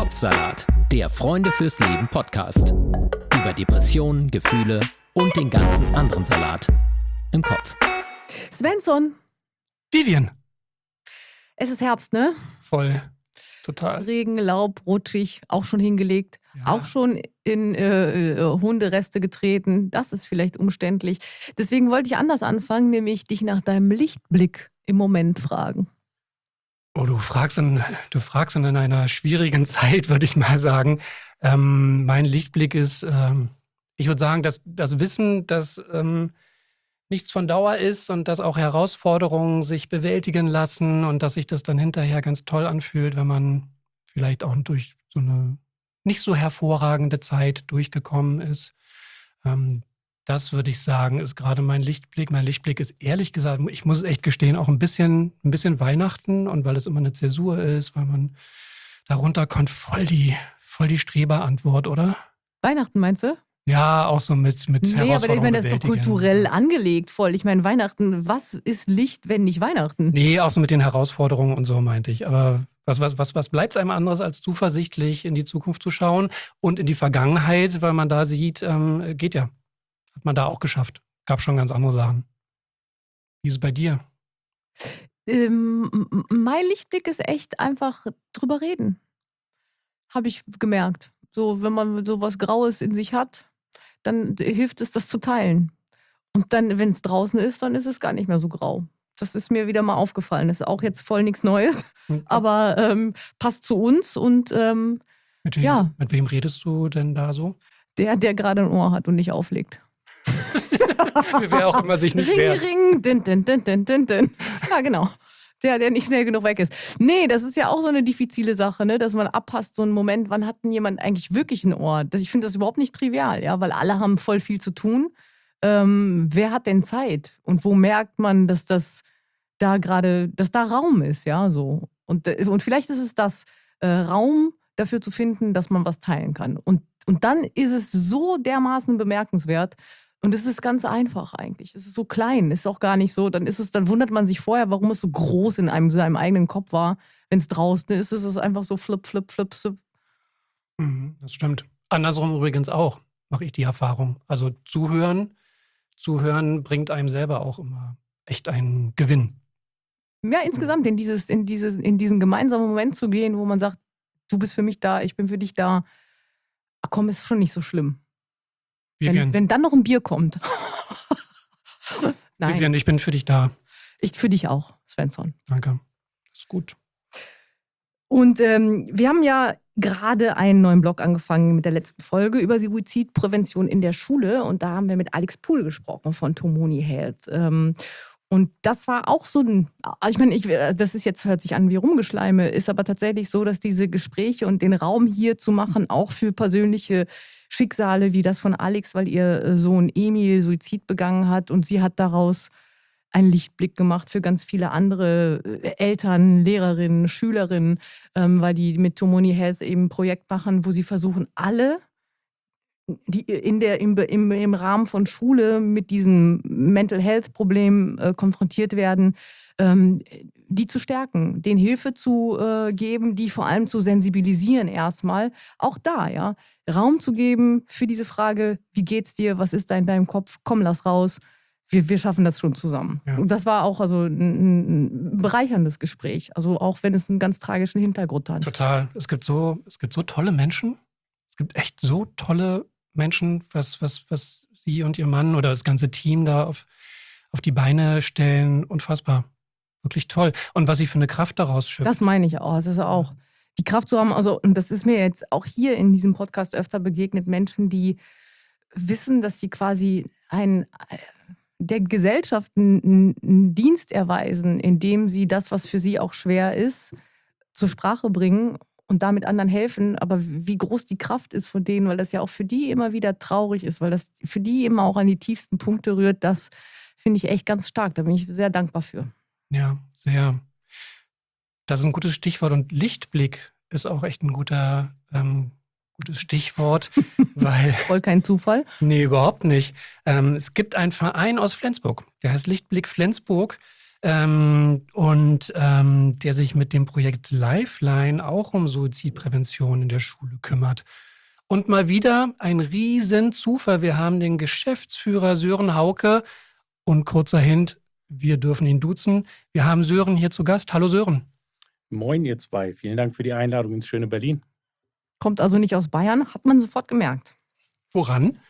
Kopfsalat, der Freunde fürs Leben Podcast. Über Depressionen, Gefühle und den ganzen anderen Salat im Kopf. Svensson. Vivian. Es ist Herbst, ne? Voll. Total. Regen, Laub, rutschig, auch schon hingelegt, auch schon in Hundereste getreten. Das ist vielleicht umständlich. Deswegen wollte ich anders anfangen, nämlich dich nach deinem Lichtblick im Moment fragen. Oh, du fragst in einer schwierigen Zeit, würde ich mal sagen. Mein Lichtblick ist, ich würde sagen, dass das Wissen, dass nichts von Dauer ist und dass auch Herausforderungen sich bewältigen lassen und dass sich das dann hinterher ganz toll anfühlt, wenn man vielleicht auch durch so eine nicht so hervorragende Zeit durchgekommen ist. Das würde ich sagen, ist gerade mein Lichtblick. Mein Lichtblick ist ehrlich gesagt, ich muss es echt gestehen, auch ein bisschen Weihnachten und weil es immer eine Zäsur ist, weil man darunter kommt, voll die Streberantwort, oder? Weihnachten meinst du? Ja, auch so mit Herausforderungen. Nee, aber ich meine, das ist doch bewältigen. kulturell angelegt voll. Ich meine, Weihnachten, was ist Licht, wenn nicht Weihnachten? Nee, auch so mit den Herausforderungen und so meinte ich. Aber was bleibt einem anderes, als zuversichtlich in die Zukunft zu schauen und in die Vergangenheit, weil man da sieht, geht ja. Hat man da auch geschafft. Gab schon ganz andere Sachen. Wie ist es bei dir? Mein Lichtblick ist echt einfach drüber reden. Habe ich gemerkt. So, wenn man so was Graues in sich hat, dann hilft es, das zu teilen. Und dann, wenn es draußen ist, dann ist es gar nicht mehr so grau. Das ist mir wieder mal aufgefallen. Das ist auch jetzt voll nichts Neues, aber passt zu uns. Und Mit wem redest du denn da so? Der gerade ein Ohr hat und nicht auflegt. Wer auch immer sich nicht wehrt. Ring, din, din, din, din, din, din. Ja, genau. Der nicht schnell genug weg ist. Nee, das ist ja auch so eine diffizile Sache, ne? Dass man abpasst, so einen Moment, wann hat denn jemand eigentlich wirklich ein Ohr? Ich finde das überhaupt nicht trivial, ja, weil alle haben voll viel zu tun. Wer hat denn Zeit? Und wo merkt man, dass da Raum ist, ja, so. Und vielleicht ist es das, Raum dafür zu finden, dass man was teilen kann. Und dann ist es so dermaßen bemerkenswert. Und es ist ganz einfach eigentlich. Es ist so klein, ist auch gar nicht so. Dann wundert man sich vorher, warum es so groß in seinem eigenen Kopf war. Wenn es draußen ist, ist es einfach so flip, flip, flip, flip. Das stimmt. Andersrum übrigens auch, mache ich die Erfahrung. Also zuhören bringt einem selber auch immer echt einen Gewinn. Ja, insgesamt in diesen gemeinsamen Moment zu gehen, wo man sagt, du bist für mich da, ich bin für dich da. Ach komm, ist schon nicht so schlimm. Wenn dann noch ein Bier kommt. Nein. Vivian, ich bin für dich da. Ich für dich auch, Svensson. Danke. Das ist gut. Und wir haben ja gerade einen neuen Blog angefangen mit der letzten Folge über Suizidprävention in der Schule. Und da haben wir mit Alex Pool gesprochen von Tomoni Health. Und das war auch so ich meine, das ist jetzt, hört sich an wie Rumgeschleime, ist aber tatsächlich so, dass diese Gespräche und den Raum hier zu machen, auch für persönliche Schicksale wie das von Alex, weil ihr Sohn Emil Suizid begangen hat und sie hat daraus einen Lichtblick gemacht für ganz viele andere Eltern, Lehrerinnen, Schülerinnen, weil die mit Tomoni Health eben ein Projekt machen, wo sie versuchen, alle, die im Rahmen von Schule mit diesem Mental Health Problem konfrontiert werden, die zu stärken, denen Hilfe zu geben, die vor allem zu sensibilisieren erstmal. Auch da, ja, Raum zu geben für diese Frage, wie geht's dir, was ist da in deinem Kopf, komm, lass raus. Wir schaffen das schon zusammen. Ja. Und das war auch also ein bereicherndes Gespräch, also auch wenn es einen ganz tragischen Hintergrund hat. Total. Es gibt so tolle Menschen. Es gibt echt so tolle Menschen, was Sie und Ihr Mann oder das ganze Team da auf die Beine stellen. Unfassbar. Wirklich toll. Und was Sie für eine Kraft daraus schöpfen. Das meine ich auch. Das ist auch die Kraft zu haben. Also, und das ist mir jetzt auch hier in diesem Podcast öfter begegnet. Menschen, die wissen, dass sie quasi der Gesellschaft einen Dienst erweisen, indem sie das, was für sie auch schwer ist, zur Sprache bringen und damit anderen helfen. Aber wie groß die Kraft ist von denen, weil das ja auch für die immer wieder traurig ist, weil das für die immer auch an die tiefsten Punkte rührt, das finde ich echt ganz stark. Da bin ich sehr dankbar für. Ja, sehr. Das ist ein gutes Stichwort und Lichtblick ist auch echt ein gutes Stichwort, weil... Voll kein Zufall? Nee, überhaupt nicht. Es gibt einen Verein aus Flensburg, der heißt Lichtblick Flensburg. der sich mit dem Projekt Lifeline auch um Suizidprävention in der Schule kümmert. Und mal wieder ein Riesenzufall. Wir haben den Geschäftsführer Sören Hauke und kurzer Hint, wir dürfen ihn duzen. Wir haben Sören hier zu Gast. Hallo Sören. Moin ihr zwei, vielen Dank für die Einladung ins schöne Berlin. Kommt also nicht aus Bayern, hat man sofort gemerkt. Woran?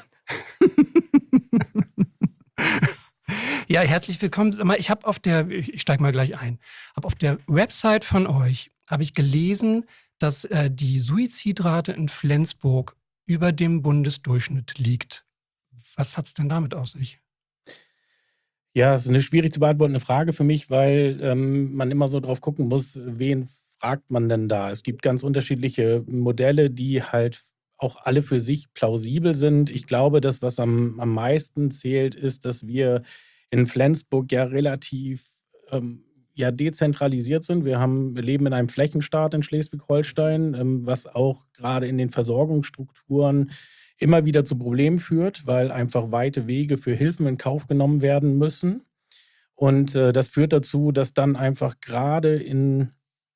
Ja, herzlich willkommen. Ich steige mal gleich ein. Auf der Website von euch habe ich gelesen, dass die Suizidrate in Flensburg über dem Bundesdurchschnitt liegt. Was hat es denn damit auf sich? Ja, es ist eine schwierig zu beantwortende Frage für mich, weil man immer so drauf gucken muss, wen fragt man denn da? Es gibt ganz unterschiedliche Modelle, die halt auch alle für sich plausibel sind. Ich glaube, das, was am meisten zählt, ist, dass wir in Flensburg ja relativ dezentralisiert sind. Wir leben in einem Flächenstaat in Schleswig-Holstein, was auch gerade in den Versorgungsstrukturen immer wieder zu Problemen führt, weil einfach weite Wege für Hilfen in Kauf genommen werden müssen. Und das führt dazu, dass dann einfach gerade in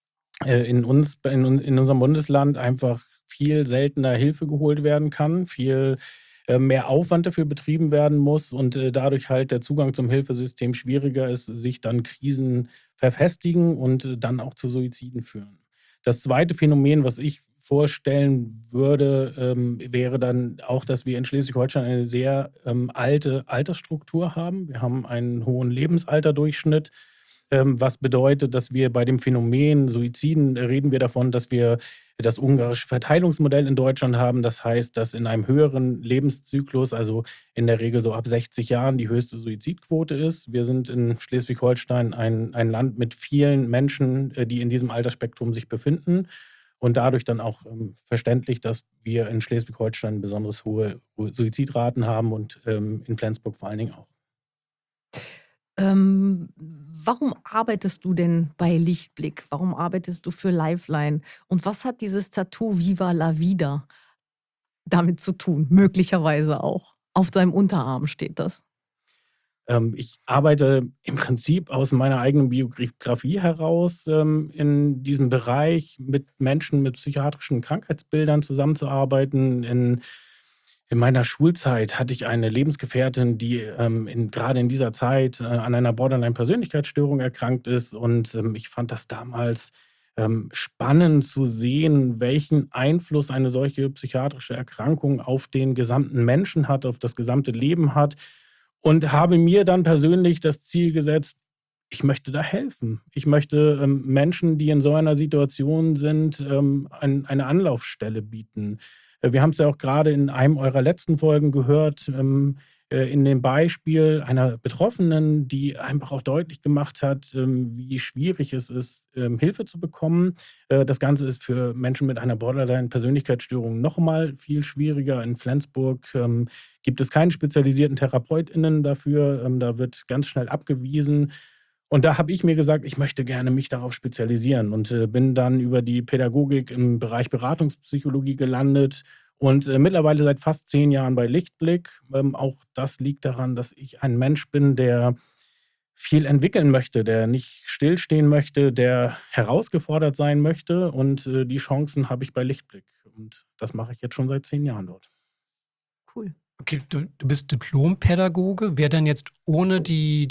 unserem Bundesland einfach viel seltener Hilfe geholt werden kann, viel mehr Aufwand dafür betrieben werden muss und dadurch halt der Zugang zum Hilfesystem schwieriger ist, sich dann Krisen verfestigen und dann auch zu Suiziden führen. Das zweite Phänomen, was ich vorstellen würde, wäre dann auch, dass wir in Schleswig-Holstein eine sehr alte Altersstruktur haben. Wir haben einen hohen Lebensalterdurchschnitt, was bedeutet, dass wir bei dem Phänomen Suiziden reden wir davon, dass wir das ungarische Verteilungsmodell in Deutschland haben. Das heißt, dass in einem höheren Lebenszyklus, also in der Regel so ab 60 Jahren, die höchste Suizidquote ist. Wir sind in Schleswig-Holstein ein Land mit vielen Menschen, die in diesem Altersspektrum sich befinden. Und dadurch dann auch verständlich, dass wir in Schleswig-Holstein besonders hohe Suizidraten haben und in Flensburg vor allen Dingen auch. Warum arbeitest du denn bei Lichtblick? Warum arbeitest du für Lifeline? Und was hat dieses Tattoo Viva la Vida damit zu tun? Möglicherweise auch. Auf deinem Unterarm steht das. Ich arbeite im Prinzip aus meiner eigenen Biografie heraus in diesem Bereich mit Menschen mit psychiatrischen Krankheitsbildern zusammenzuarbeiten. In meiner Schulzeit hatte ich eine Lebensgefährtin, die gerade in dieser Zeit an einer Borderline-Persönlichkeitsstörung erkrankt ist. Und ich fand das damals spannend zu sehen, welchen Einfluss eine solche psychiatrische Erkrankung auf den gesamten Menschen hat, auf das gesamte Leben hat. Und habe mir dann persönlich das Ziel gesetzt, ich möchte da helfen. Ich möchte Menschen, die in so einer Situation sind, eine Anlaufstelle bieten. Wir haben es ja auch gerade in einem eurer letzten Folgen gehört, in dem Beispiel einer Betroffenen, die einfach auch deutlich gemacht hat, wie schwierig es ist, Hilfe zu bekommen. Das Ganze ist für Menschen mit einer Borderline-Persönlichkeitsstörung noch mal viel schwieriger. In Flensburg gibt es keine spezialisierten TherapeutInnen dafür. Da wird ganz schnell abgewiesen. Und da habe ich mir gesagt, ich möchte gerne mich darauf spezialisieren und bin dann über die Pädagogik im Bereich Beratungspsychologie gelandet und mittlerweile seit fast 10 Jahren bei Lichtblick. Auch das liegt daran, dass ich ein Mensch bin, der viel entwickeln möchte, der nicht stillstehen möchte, der herausgefordert sein möchte. Und die Chancen habe ich bei Lichtblick. Und das mache ich jetzt schon seit 10 Jahren dort. Cool. Okay, du bist Diplompädagoge. Wer denn jetzt ohne die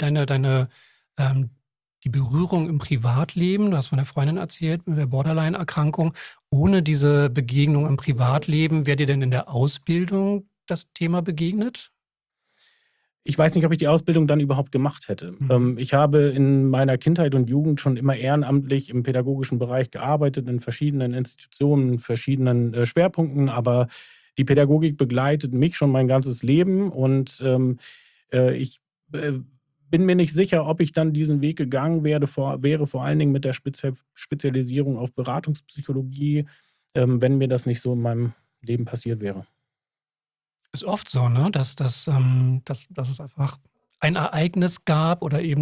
Berührung im Privatleben, du hast von der Freundin erzählt, mit der Borderline-Erkrankung, ohne diese Begegnung im Privatleben, wäre dir denn in der Ausbildung das Thema begegnet? Ich weiß nicht, ob ich die Ausbildung dann überhaupt gemacht hätte. Ich habe in meiner Kindheit und Jugend schon immer ehrenamtlich im pädagogischen Bereich gearbeitet, in verschiedenen Institutionen, in verschiedenen Schwerpunkten, aber die Pädagogik begleitet mich schon mein ganzes Leben und ich bin mir nicht sicher, ob ich dann diesen Weg gegangen wäre vor allen Dingen mit der Spezialisierung auf Beratungspsychologie, wenn mir das nicht so in meinem Leben passiert wäre. Ist oft so, ne? Dass es einfach ein Ereignis gab oder eben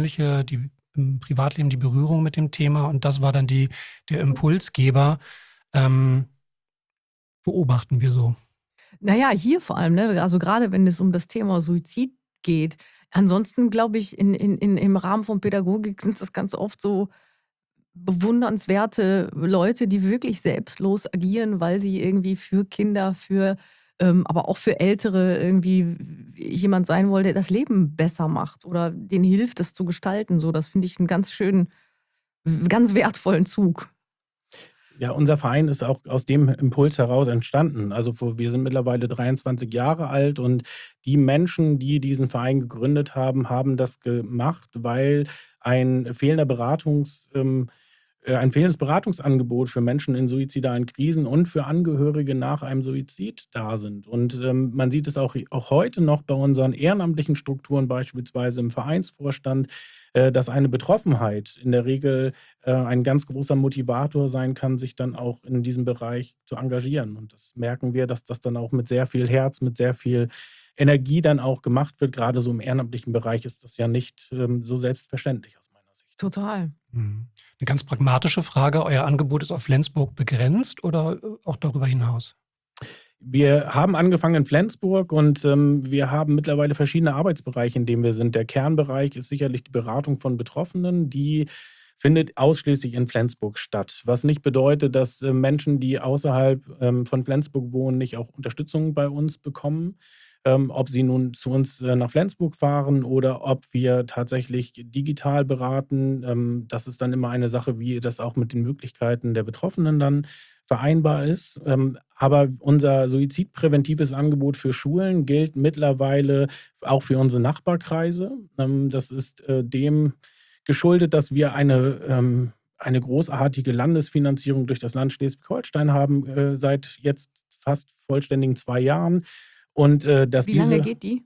im Privatleben die Berührung mit dem Thema und das war dann der Impulsgeber. Beobachten wir so. Naja, hier vor allem, ne? Also gerade wenn es um das Thema Suizid geht. Ansonsten glaube ich, im Rahmen von Pädagogik sind das ganz oft so bewundernswerte Leute, die wirklich selbstlos agieren, weil sie irgendwie für Kinder, aber auch für Ältere irgendwie jemand sein wollen, der das Leben besser macht oder denen hilft, das zu gestalten. So, das finde ich einen ganz schönen, ganz wertvollen Zug. Ja, unser Verein ist auch aus dem Impuls heraus entstanden. Also wir sind mittlerweile 23 Jahre alt und die Menschen, die diesen Verein gegründet haben, haben das gemacht, weil ein ein fehlendes Beratungsangebot für Menschen in suizidalen Krisen und für Angehörige nach einem Suizid da sind. Und man sieht es auch heute noch bei unseren ehrenamtlichen Strukturen, beispielsweise im Vereinsvorstand, dass eine Betroffenheit in der Regel ein ganz großer Motivator sein kann, sich dann auch in diesem Bereich zu engagieren. Und das merken wir, dass das dann auch mit sehr viel Herz, mit sehr viel Energie dann auch gemacht wird. Gerade so im ehrenamtlichen Bereich ist das ja nicht so selbstverständlich aus meiner Sicht. Total. Eine ganz pragmatische Frage. Euer Angebot ist auf Flensburg begrenzt oder auch darüber hinaus? Wir haben angefangen in Flensburg und wir haben mittlerweile verschiedene Arbeitsbereiche, in denen wir sind. Der Kernbereich ist sicherlich die Beratung von Betroffenen, die findet ausschließlich in Flensburg statt. Was nicht bedeutet, dass Menschen, die außerhalb von Flensburg wohnen, nicht auch Unterstützung bei uns bekommen. Ob sie nun zu uns nach Flensburg fahren oder ob wir tatsächlich digital beraten. Das ist dann immer eine Sache, wie das auch mit den Möglichkeiten der Betroffenen dann vereinbar ist. Aber unser suizidpräventives Angebot für Schulen gilt mittlerweile auch für unsere Nachbarkreise. Das ist dem geschuldet, dass wir eine großartige Landesfinanzierung durch das Land Schleswig-Holstein haben, seit jetzt fast vollständigen 2 Jahren. Und Wie lange geht die?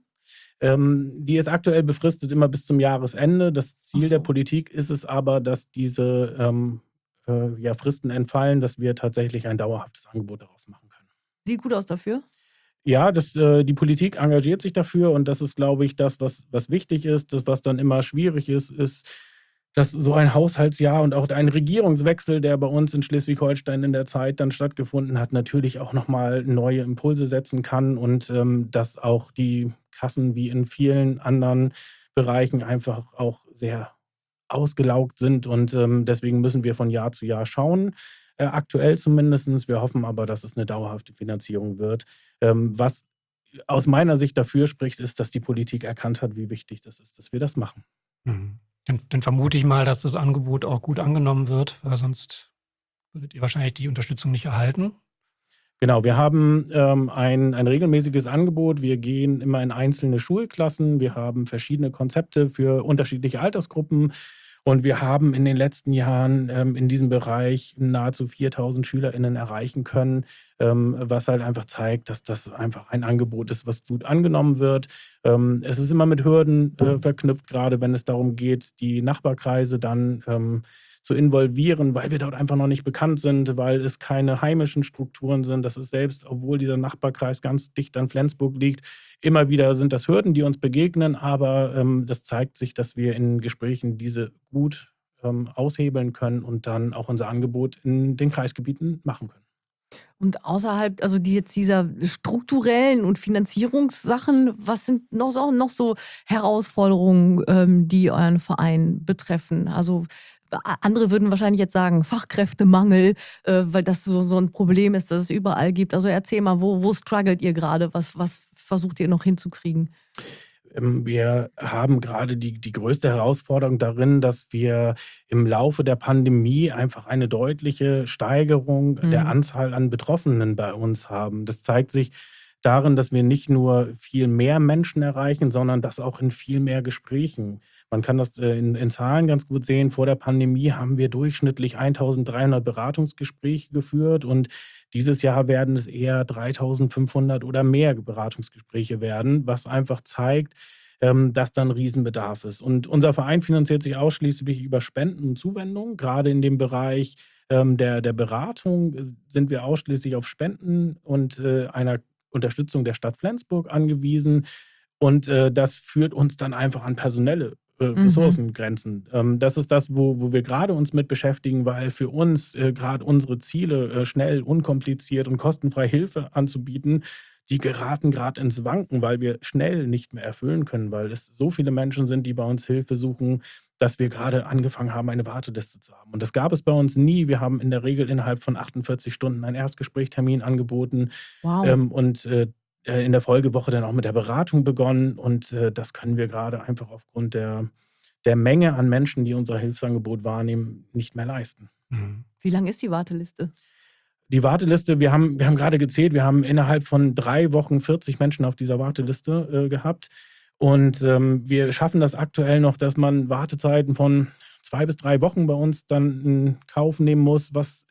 Die ist aktuell befristet immer bis zum Jahresende. Das Ziel Ach so. der Politik ist es aber, dass diese Fristen entfallen, dass wir tatsächlich ein dauerhaftes Angebot daraus machen können. Sieht gut aus dafür. Ja, die Politik engagiert sich dafür und das ist, glaube ich, das, was wichtig ist. Das, was dann immer schwierig ist, dass so ein Haushaltsjahr und auch ein Regierungswechsel, der bei uns in Schleswig-Holstein in der Zeit dann stattgefunden hat, natürlich auch nochmal neue Impulse setzen kann und dass auch die Kassen wie in vielen anderen Bereichen einfach auch sehr ausgelaugt sind und deswegen müssen wir von Jahr zu Jahr schauen. Aktuell zumindest. Wir hoffen aber, dass es eine dauerhafte Finanzierung wird. Was aus meiner Sicht dafür spricht, ist, dass die Politik erkannt hat, wie wichtig das ist, dass wir das machen. Mhm. Dann vermute ich mal, dass das Angebot auch gut angenommen wird, weil sonst würdet ihr wahrscheinlich die Unterstützung nicht erhalten. Genau, wir haben ein regelmäßiges Angebot. Wir gehen immer in einzelne Schulklassen. Wir haben verschiedene Konzepte für unterschiedliche Altersgruppen. Und wir haben in den letzten Jahren in diesem Bereich nahezu 4.000 SchülerInnen erreichen können, was halt einfach zeigt, dass das einfach ein Angebot ist, was gut angenommen wird. Es ist immer mit Hürden verknüpft, gerade wenn es darum geht, die Nachbarkreise dann zu involvieren, weil wir dort einfach noch nicht bekannt sind, weil es keine heimischen Strukturen sind. Das ist selbst, obwohl dieser Nachbarkreis ganz dicht an Flensburg liegt, immer wieder sind das Hürden, die uns begegnen, aber das zeigt sich, dass wir in Gesprächen diese gut aushebeln können und dann auch unser Angebot in den Kreisgebieten machen können. Und außerhalb, also dieser strukturellen und Finanzierungssachen, was sind noch so Herausforderungen, die euren Verein betreffen? Also andere würden wahrscheinlich jetzt sagen Fachkräftemangel, weil das so ein Problem ist, das es überall gibt. Also erzähl mal, wo struggelt ihr gerade? Was versucht ihr noch hinzukriegen? Wir haben gerade die größte Herausforderung darin, dass wir im Laufe der Pandemie einfach eine deutliche Steigerung der Anzahl an Betroffenen bei uns haben. Das zeigt sich darin, dass wir nicht nur viel mehr Menschen erreichen, sondern das auch in viel mehr Gesprächen. Man kann das in Zahlen ganz gut sehen. Vor der Pandemie haben wir durchschnittlich 1.300 Beratungsgespräche geführt und dieses Jahr werden es eher 3.500 oder mehr Beratungsgespräche werden, was einfach zeigt, dass da ein Riesenbedarf ist. Und unser Verein finanziert sich ausschließlich über Spenden und Zuwendungen. Gerade in dem Bereich der Beratung sind wir ausschließlich auf Spenden und einer Unterstützung der Stadt Flensburg angewiesen. Und das führt uns dann einfach an personelle Ressourcengrenzen. Das ist das, wo wir gerade uns mit beschäftigen, weil für uns gerade unsere Ziele, schnell, unkompliziert und kostenfrei Hilfe anzubieten, die geraten gerade ins Wanken, weil wir schnell nicht mehr erfüllen können, weil es so viele Menschen sind, die bei uns Hilfe suchen, dass wir gerade angefangen haben, eine Warteliste zu haben. Und das gab es bei uns nie. Wir haben in der Regel innerhalb von 48 Stunden einen Erstgesprächstermin angeboten Wow. und in der Folgewoche dann auch mit der Beratung begonnen. Und das können wir gerade einfach aufgrund der Menge an Menschen, die unser Hilfsangebot wahrnehmen, nicht mehr leisten. Mhm. Wie lang ist die Warteliste? Die Warteliste, wir haben gerade gezählt, wir haben innerhalb von 3 Wochen 40 Menschen auf dieser Warteliste gehabt. Und wir schaffen das aktuell noch, dass man Wartezeiten von 2 bis 3 Wochen bei uns dann in Kauf nehmen muss, was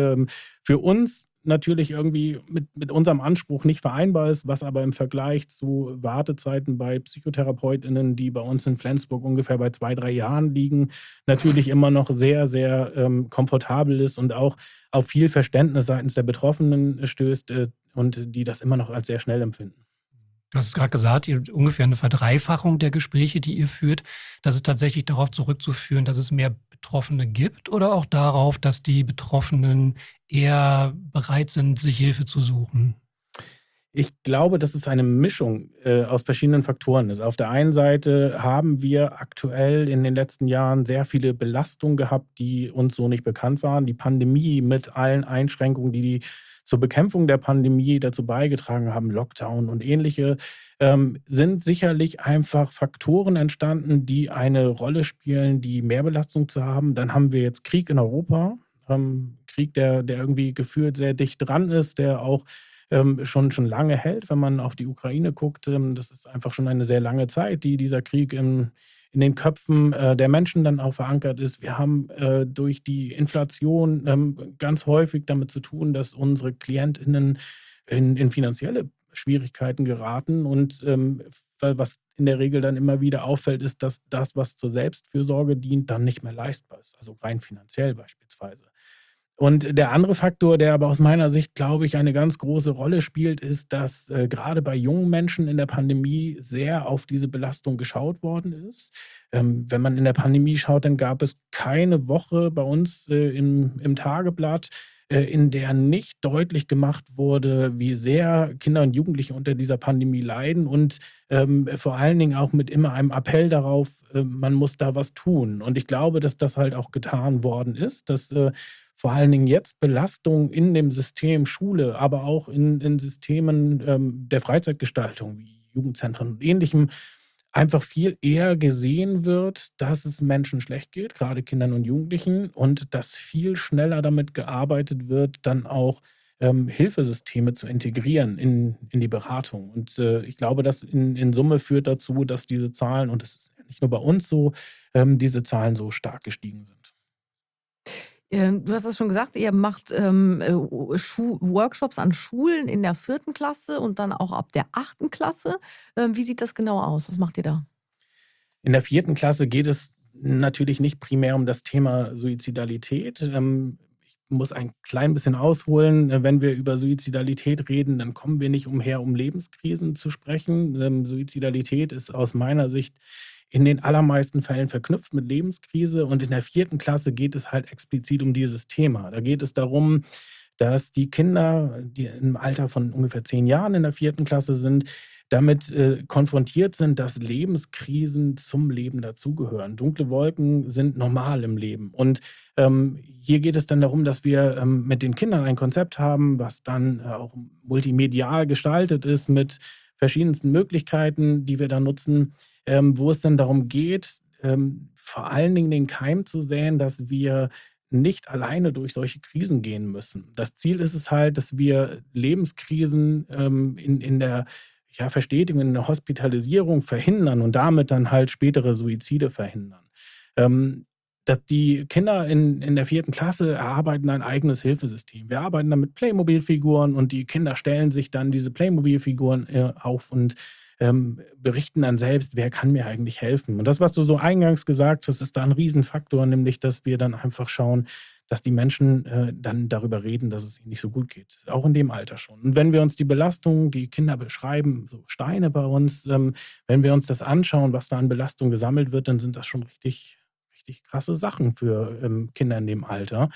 für uns natürlich irgendwie mit unserem Anspruch nicht vereinbar ist, was aber im Vergleich zu Wartezeiten bei PsychotherapeutInnen, die bei uns in Flensburg ungefähr bei 2, 3 Jahren liegen, natürlich immer noch sehr, sehr komfortabel ist und auch auf viel Verständnis seitens der Betroffenen stößt und die das immer noch als sehr schnell empfinden. Du hast es gerade gesagt, ihr habt ungefähr eine Verdreifachung der Gespräche, die ihr führt. Das ist tatsächlich darauf zurückzuführen, dass es mehr Betroffene gibt oder auch darauf, dass die Betroffenen eher bereit sind, sich Hilfe zu suchen? Ich glaube, dass es eine Mischung aus verschiedenen Faktoren ist. Auf der einen Seite haben wir aktuell in den letzten Jahren sehr viele Belastungen gehabt, die uns so nicht bekannt waren. Die Pandemie mit allen Einschränkungen, die zur Bekämpfung der Pandemie dazu beigetragen haben, Lockdown und ähnliche, sind sicherlich einfach Faktoren entstanden, die eine Rolle spielen, die Mehrbelastung zu haben. Dann haben wir jetzt Krieg in Europa, Krieg, der irgendwie gefühlt sehr dicht dran ist, der auch schon lange hält, wenn man auf die Ukraine guckt. Das ist einfach schon eine sehr lange Zeit, die dieser Krieg in den Köpfen der Menschen dann auch verankert ist. Wir haben durch die Inflation ganz häufig damit zu tun, dass unsere KlientInnen in finanzielle Schwierigkeiten geraten. Und was in der Regel dann immer wieder auffällt, ist, dass das, was zur Selbstfürsorge dient, dann nicht mehr leistbar ist. Also rein finanziell beispielsweise. Und der andere Faktor, der aber aus meiner Sicht, glaube ich, eine ganz große Rolle spielt, ist, dass gerade bei jungen Menschen in der Pandemie sehr auf diese Belastung geschaut worden ist. Wenn man in der Pandemie schaut, dann gab es keine Woche bei uns im Tageblatt, in der nicht deutlich gemacht wurde, wie sehr Kinder und Jugendliche unter dieser Pandemie leiden und vor allen Dingen auch mit immer einem Appell darauf, man muss da was tun. Und ich glaube, dass das halt auch getan worden ist, dass vor allen Dingen jetzt Belastung in dem System Schule, aber auch in Systemen der Freizeitgestaltung wie Jugendzentren und Ähnlichem einfach viel eher gesehen wird, dass es Menschen schlecht geht, gerade Kindern und Jugendlichen, und dass viel schneller damit gearbeitet wird, dann auch Hilfesysteme zu integrieren in die Beratung. Und ich glaube, das in Summe führt dazu, dass diese Zahlen, und das ist nicht nur bei uns so, diese Zahlen so stark gestiegen sind. Du hast es schon gesagt, ihr macht Workshops an Schulen in der 4. Klasse und dann auch ab der 8. Klasse. Wie sieht das genau aus? Was macht ihr da? In der 4. Klasse geht es natürlich nicht primär um das Thema Suizidalität. Ich muss ein klein bisschen ausholen. Wenn wir über Suizidalität reden, dann kommen wir nicht umher, um Lebenskrisen zu sprechen. Suizidalität ist aus meiner Sicht in den allermeisten Fällen verknüpft mit Lebenskrise. Und in der 4. Klasse geht es halt explizit um dieses Thema. Da geht es darum, dass die Kinder, die im Alter von ungefähr 10 Jahren in der 4. Klasse sind, damit konfrontiert sind, dass Lebenskrisen zum Leben dazugehören. Dunkle Wolken sind normal im Leben. Und hier geht es dann darum, dass wir mit den Kindern ein Konzept haben, was dann auch multimedial gestaltet ist mit verschiedensten Möglichkeiten, die wir da nutzen, wo es dann darum geht, vor allen Dingen den Keim zu säen, dass wir nicht alleine durch solche Krisen gehen müssen. Das Ziel ist es halt, dass wir Lebenskrisen in der Verstetigung, in der Hospitalisierung verhindern und damit dann halt spätere Suizide verhindern. Dass die Kinder in der 4. Klasse erarbeiten ein eigenes Hilfesystem. Wir arbeiten dann mit Playmobil-Figuren und die Kinder stellen sich dann diese Playmobil-Figuren auf und berichten dann selbst, wer kann mir eigentlich helfen. Und das, was du so eingangs gesagt hast, ist da ein Riesenfaktor, nämlich, dass wir dann einfach schauen, dass die Menschen dann darüber reden, dass es ihnen nicht so gut geht. Auch in dem Alter schon. Und wenn wir uns die Belastung, die Kinder beschreiben, so Steine bei uns, wenn wir uns das anschauen, was da an Belastung gesammelt wird, dann sind das schon richtig krasse Sachen für Kinder in dem Alter.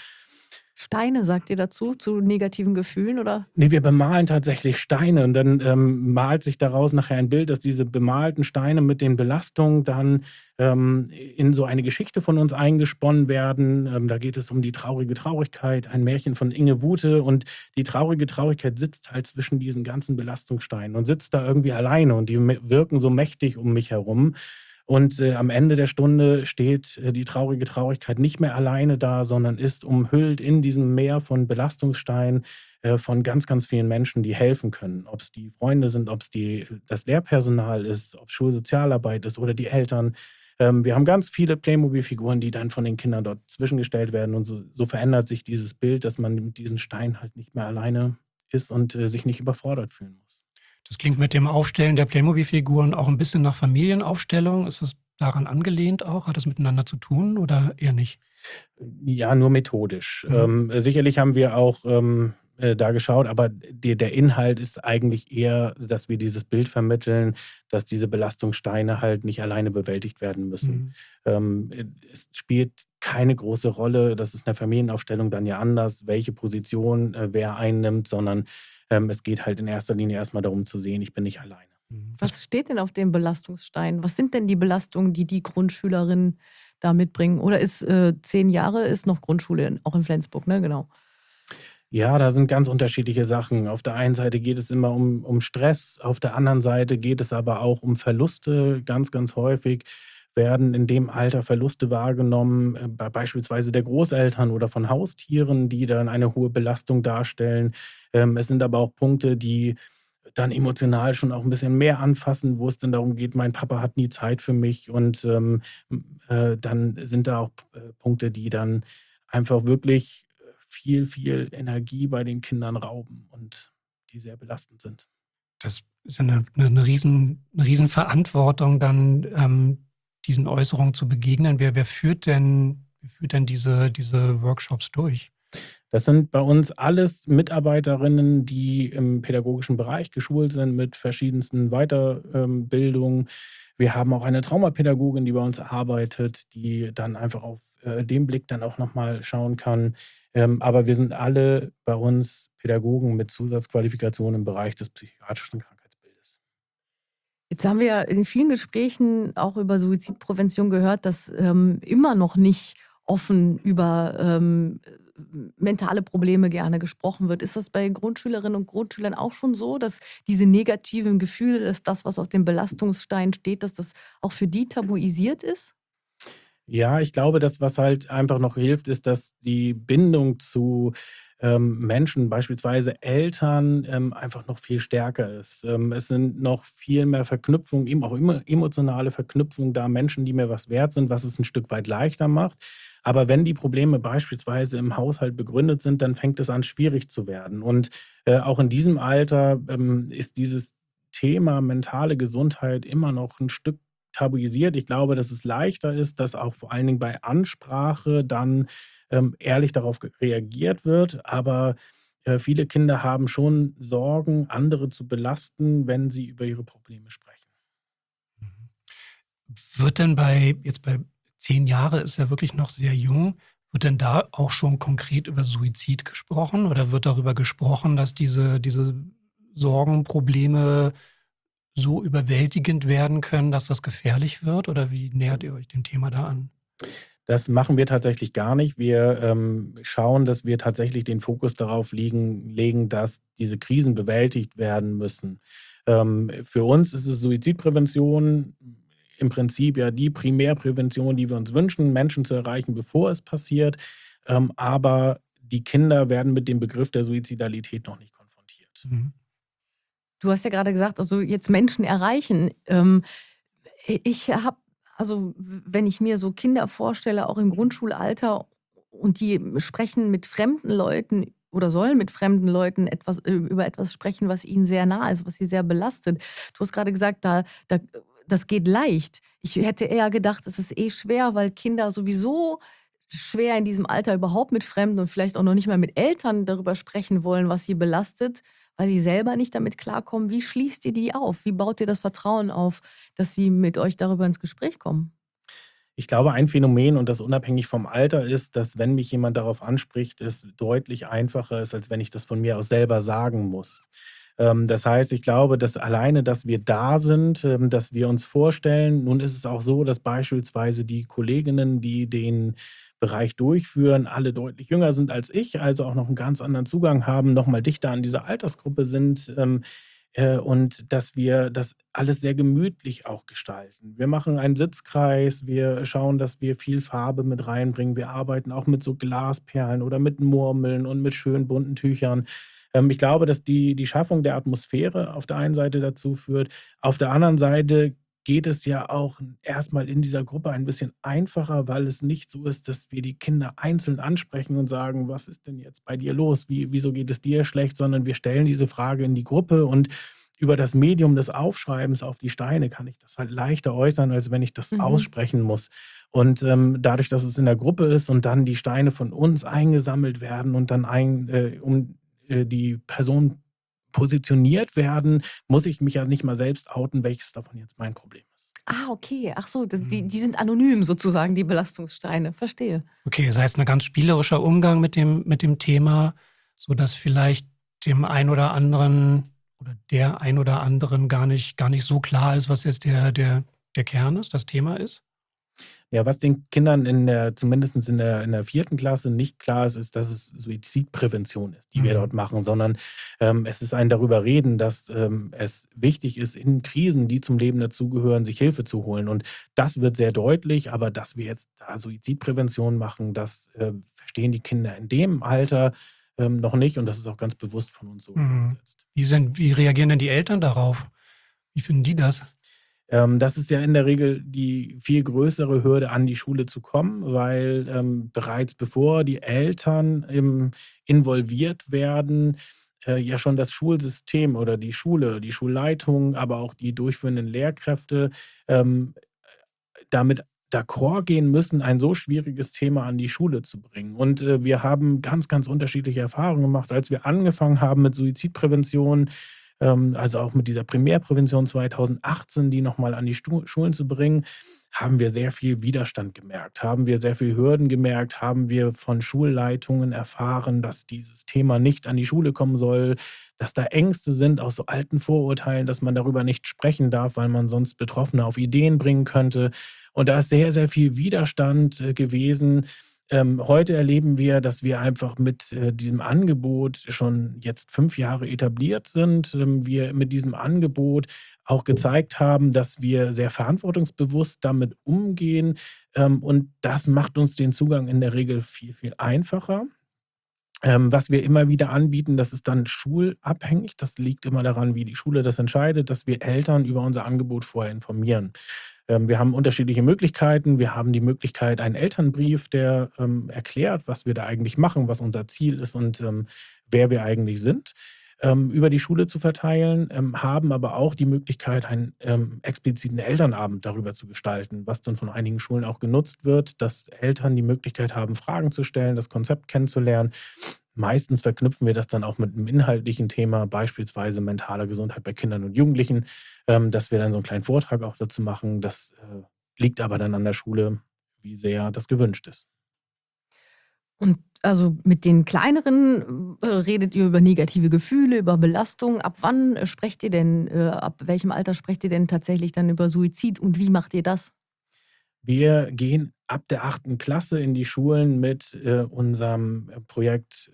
Steine, sagt ihr dazu, zu negativen Gefühlen, oder? Nee, wir bemalen tatsächlich Steine und dann malt sich daraus nachher ein Bild, dass diese bemalten Steine mit den Belastungen dann in so eine Geschichte von uns eingesponnen werden. Da geht es um die traurige Traurigkeit, ein Märchen von Inge Wuthe, und die traurige Traurigkeit sitzt halt zwischen diesen ganzen Belastungssteinen und sitzt da irgendwie alleine und die wirken so mächtig um mich herum. Und am Ende der Stunde steht die traurige Traurigkeit nicht mehr alleine da, sondern ist umhüllt in diesem Meer von Belastungssteinen von ganz, ganz vielen Menschen, die helfen können. Ob es die Freunde sind, ob es das Lehrpersonal ist, ob es Schulsozialarbeit ist oder die Eltern. Wir haben ganz viele Playmobil-Figuren, die dann von den Kindern dort zwischengestellt werden. Und so verändert sich dieses Bild, dass man mit diesen Steinen halt nicht mehr alleine ist und sich nicht überfordert fühlen muss. Das klingt mit dem Aufstellen der Playmobil-Figuren auch ein bisschen nach Familienaufstellung. Ist das daran angelehnt auch? Hat das miteinander zu tun oder eher nicht? Ja, nur methodisch. Sicherlich haben wir auch da geschaut, aber der Inhalt ist eigentlich eher, dass wir dieses Bild vermitteln, dass diese Belastungssteine halt nicht alleine bewältigt werden müssen. Es spielt keine große Rolle, das ist in der Familienaufstellung dann ja anders, welche Position wer einnimmt, sondern es geht halt in erster Linie erstmal darum zu sehen, ich bin nicht alleine. Was steht denn auf dem Belastungsstein? Was sind denn die Belastungen, die die Grundschülerinnen da mitbringen? Oder ist 10 Jahre ist noch Grundschule, auch in Flensburg, ne? Genau. Ja, da sind ganz unterschiedliche Sachen. Auf der einen Seite geht es immer um Stress, auf der anderen Seite geht es aber auch um Verluste. Ganz, ganz häufig werden in dem Alter Verluste wahrgenommen, beispielsweise der Großeltern oder von Haustieren, die dann eine hohe Belastung darstellen. Es sind aber auch Punkte, die dann emotional schon auch ein bisschen mehr anfassen, wo es dann darum geht, mein Papa hat nie Zeit für mich. Und dann sind da auch Punkte, die dann einfach wirklich viel, viel Energie bei den Kindern rauben und die sehr belastend sind. Das ist ja eine riesen Verantwortung, dann diesen Äußerungen zu begegnen. Wer führt denn diese Workshops durch? Das sind bei uns alles Mitarbeiterinnen, die im pädagogischen Bereich geschult sind mit verschiedensten Weiterbildungen. Wir haben auch eine Traumapädagogin, die bei uns arbeitet, die dann einfach auf den Blick dann auch nochmal schauen kann. Aber wir sind alle bei uns Pädagogen mit Zusatzqualifikation im Bereich des psychiatrischen Krankheitsbildes. Jetzt haben wir in vielen Gesprächen auch über Suizidprävention gehört, dass immer noch nicht offen über mentale Probleme gerne gesprochen wird. Ist das bei Grundschülerinnen und Grundschülern auch schon so, dass diese negativen Gefühle, dass das, was auf dem Belastungsstein steht, dass das auch für die tabuisiert ist? Ja, ich glaube, das, was halt einfach noch hilft, ist, dass die Bindung zu Menschen, beispielsweise Eltern, einfach noch viel stärker ist. Es sind noch viel mehr Verknüpfungen, eben auch immer emotionale Verknüpfungen da, Menschen, die mir was wert sind, was es ein Stück weit leichter macht. Aber wenn die Probleme beispielsweise im Haushalt begründet sind, dann fängt es an, schwierig zu werden. Und auch in diesem Alter ist dieses Thema mentale Gesundheit immer noch ein Stück tabuisiert. Ich glaube, dass es leichter ist, dass auch vor allen Dingen bei Ansprache dann ehrlich darauf reagiert wird. Aber viele Kinder haben schon Sorgen, andere zu belasten, wenn sie über ihre Probleme sprechen. Wird denn bei 10 Jahre ist ja wirklich noch sehr jung, wird denn da auch schon konkret über Suizid gesprochen oder wird darüber gesprochen, dass diese Sorgen, Probleme so überwältigend werden können, dass das gefährlich wird? Oder wie nähert ihr euch dem Thema da an? Das machen wir tatsächlich gar nicht. Wir schauen, dass wir tatsächlich den Fokus darauf legen, dass diese Krisen bewältigt werden müssen. Für uns ist es Suizidprävention im Prinzip ja die Primärprävention, die wir uns wünschen, Menschen zu erreichen, bevor es passiert. Aber die Kinder werden mit dem Begriff der Suizidalität noch nicht konfrontiert. Mhm. Du hast ja gerade gesagt, also jetzt Menschen erreichen. Ich habe, also wenn ich mir so Kinder vorstelle, auch im Grundschulalter, und die sprechen mit fremden Leuten oder sollen mit fremden Leuten über etwas sprechen, was ihnen sehr nah ist, was sie sehr belastet. Du hast gerade gesagt, das geht leicht. Ich hätte eher gedacht, es ist schwer, weil Kinder sowieso schwer in diesem Alter überhaupt mit Fremden und vielleicht auch noch nicht mal mit Eltern darüber sprechen wollen, was sie belastet, weil sie selber nicht damit klarkommen. Wie schließt ihr die auf? Wie baut ihr das Vertrauen auf, dass sie mit euch darüber ins Gespräch kommen? Ich glaube, ein Phänomen und das unabhängig vom Alter ist, dass wenn mich jemand darauf anspricht, es deutlich einfacher ist, als wenn ich das von mir aus selber sagen muss. Das heißt, ich glaube, dass alleine, dass wir da sind, dass wir uns vorstellen, nun ist es auch so, dass beispielsweise die Kolleginnen, die den Bereich durchführen, alle deutlich jünger sind als ich, also auch noch einen ganz anderen Zugang haben, noch mal dichter an dieser Altersgruppe sind, und dass wir das alles sehr gemütlich auch gestalten. Wir machen einen Sitzkreis, wir schauen, dass wir viel Farbe mit reinbringen. Wir arbeiten auch mit so Glasperlen oder mit Murmeln und mit schön bunten Tüchern. Ich glaube, dass die Schaffung der Atmosphäre auf der einen Seite dazu führt. Auf der anderen Seite geht es ja auch erstmal in dieser Gruppe ein bisschen einfacher, weil es nicht so ist, dass wir die Kinder einzeln ansprechen und sagen: „Was ist denn jetzt bei dir los? Wieso geht es dir schlecht?“ Sondern wir stellen diese Frage in die Gruppe und über das Medium des Aufschreibens auf die Steine kann ich das halt leichter äußern, als wenn ich das Mhm. aussprechen muss. Und, dadurch, dass es in der Gruppe ist und dann die Steine von uns eingesammelt werden und dann die Person positioniert werden, muss ich mich ja nicht mal selbst outen, welches davon jetzt mein Problem ist. Ah, okay. Ach so, die, Mhm. die sind anonym sozusagen, die Belastungssteine. Verstehe. Okay, das heißt, ein ganz spielerischer Umgang mit dem Thema, sodass vielleicht dem einen oder anderen oder der ein oder anderen gar nicht so klar ist, was jetzt der Kern ist, das Thema ist? Ja, was den Kindern zumindest in der 4. Klasse nicht klar ist, ist, dass es Suizidprävention ist, die wir Mhm. dort machen, sondern, es ist ein darüber reden, dass, es wichtig ist, in Krisen, die zum Leben dazugehören, sich Hilfe zu holen. Und das wird sehr deutlich, aber dass wir jetzt da Suizidprävention machen, das, verstehen die Kinder in dem Alter, noch nicht und das ist auch ganz bewusst von uns so Mhm. umgesetzt. Wie reagieren denn die Eltern darauf? Wie finden die das? Das ist ja in der Regel die viel größere Hürde, an die Schule zu kommen, weil, bereits bevor die Eltern, involviert werden, ja schon das Schulsystem oder die Schule, die Schulleitung, aber auch die durchführenden Lehrkräfte, ähm, damit d'accord gehen müssen, ein so schwieriges Thema an die Schule zu bringen. Und, wir haben ganz, ganz unterschiedliche Erfahrungen gemacht. Als wir angefangen haben mit Suizidprävention, also auch mit dieser Primärprävention 2018, die noch mal an die Schulen zu bringen, haben wir sehr viel Widerstand gemerkt, haben wir sehr viel Hürden gemerkt, haben wir von Schulleitungen erfahren, dass dieses Thema nicht an die Schule kommen soll, dass da Ängste sind aus so alten Vorurteilen, dass man darüber nicht sprechen darf, weil man sonst Betroffene auf Ideen bringen könnte. Und da ist sehr, sehr viel Widerstand, gewesen. Heute erleben wir, dass wir einfach mit, diesem Angebot schon jetzt 5 Jahre etabliert sind. Wir mit diesem Angebot auch gezeigt haben, dass wir sehr verantwortungsbewusst damit umgehen, und das macht uns den Zugang in der Regel viel, viel einfacher. Was wir immer wieder anbieten, das ist dann schulabhängig. Das liegt immer daran, wie die Schule das entscheidet, dass wir Eltern über unser Angebot vorher informieren. Wir haben unterschiedliche Möglichkeiten. Wir haben die Möglichkeit, einen Elternbrief, der, erklärt, was wir da eigentlich machen, was unser Ziel ist und, wer wir eigentlich sind, über die Schule zu verteilen, haben aber auch die Möglichkeit, einen, expliziten Elternabend darüber zu gestalten, was dann von einigen Schulen auch genutzt wird, dass Eltern die Möglichkeit haben, Fragen zu stellen, das Konzept kennenzulernen. Meistens verknüpfen wir das dann auch mit einem inhaltlichen Thema, beispielsweise mentale Gesundheit bei Kindern und Jugendlichen, dass wir dann so einen kleinen Vortrag auch dazu machen. Das, liegt aber dann an der Schule, wie sehr das gewünscht ist. Und also mit den kleineren redet ihr über negative Gefühle, über Belastung. Ab wann sprecht ihr denn, ab welchem Alter sprecht ihr denn tatsächlich dann über Suizid und wie macht ihr das? Wir gehen ab der 8. Klasse in die Schulen mit, unserem, Projekt,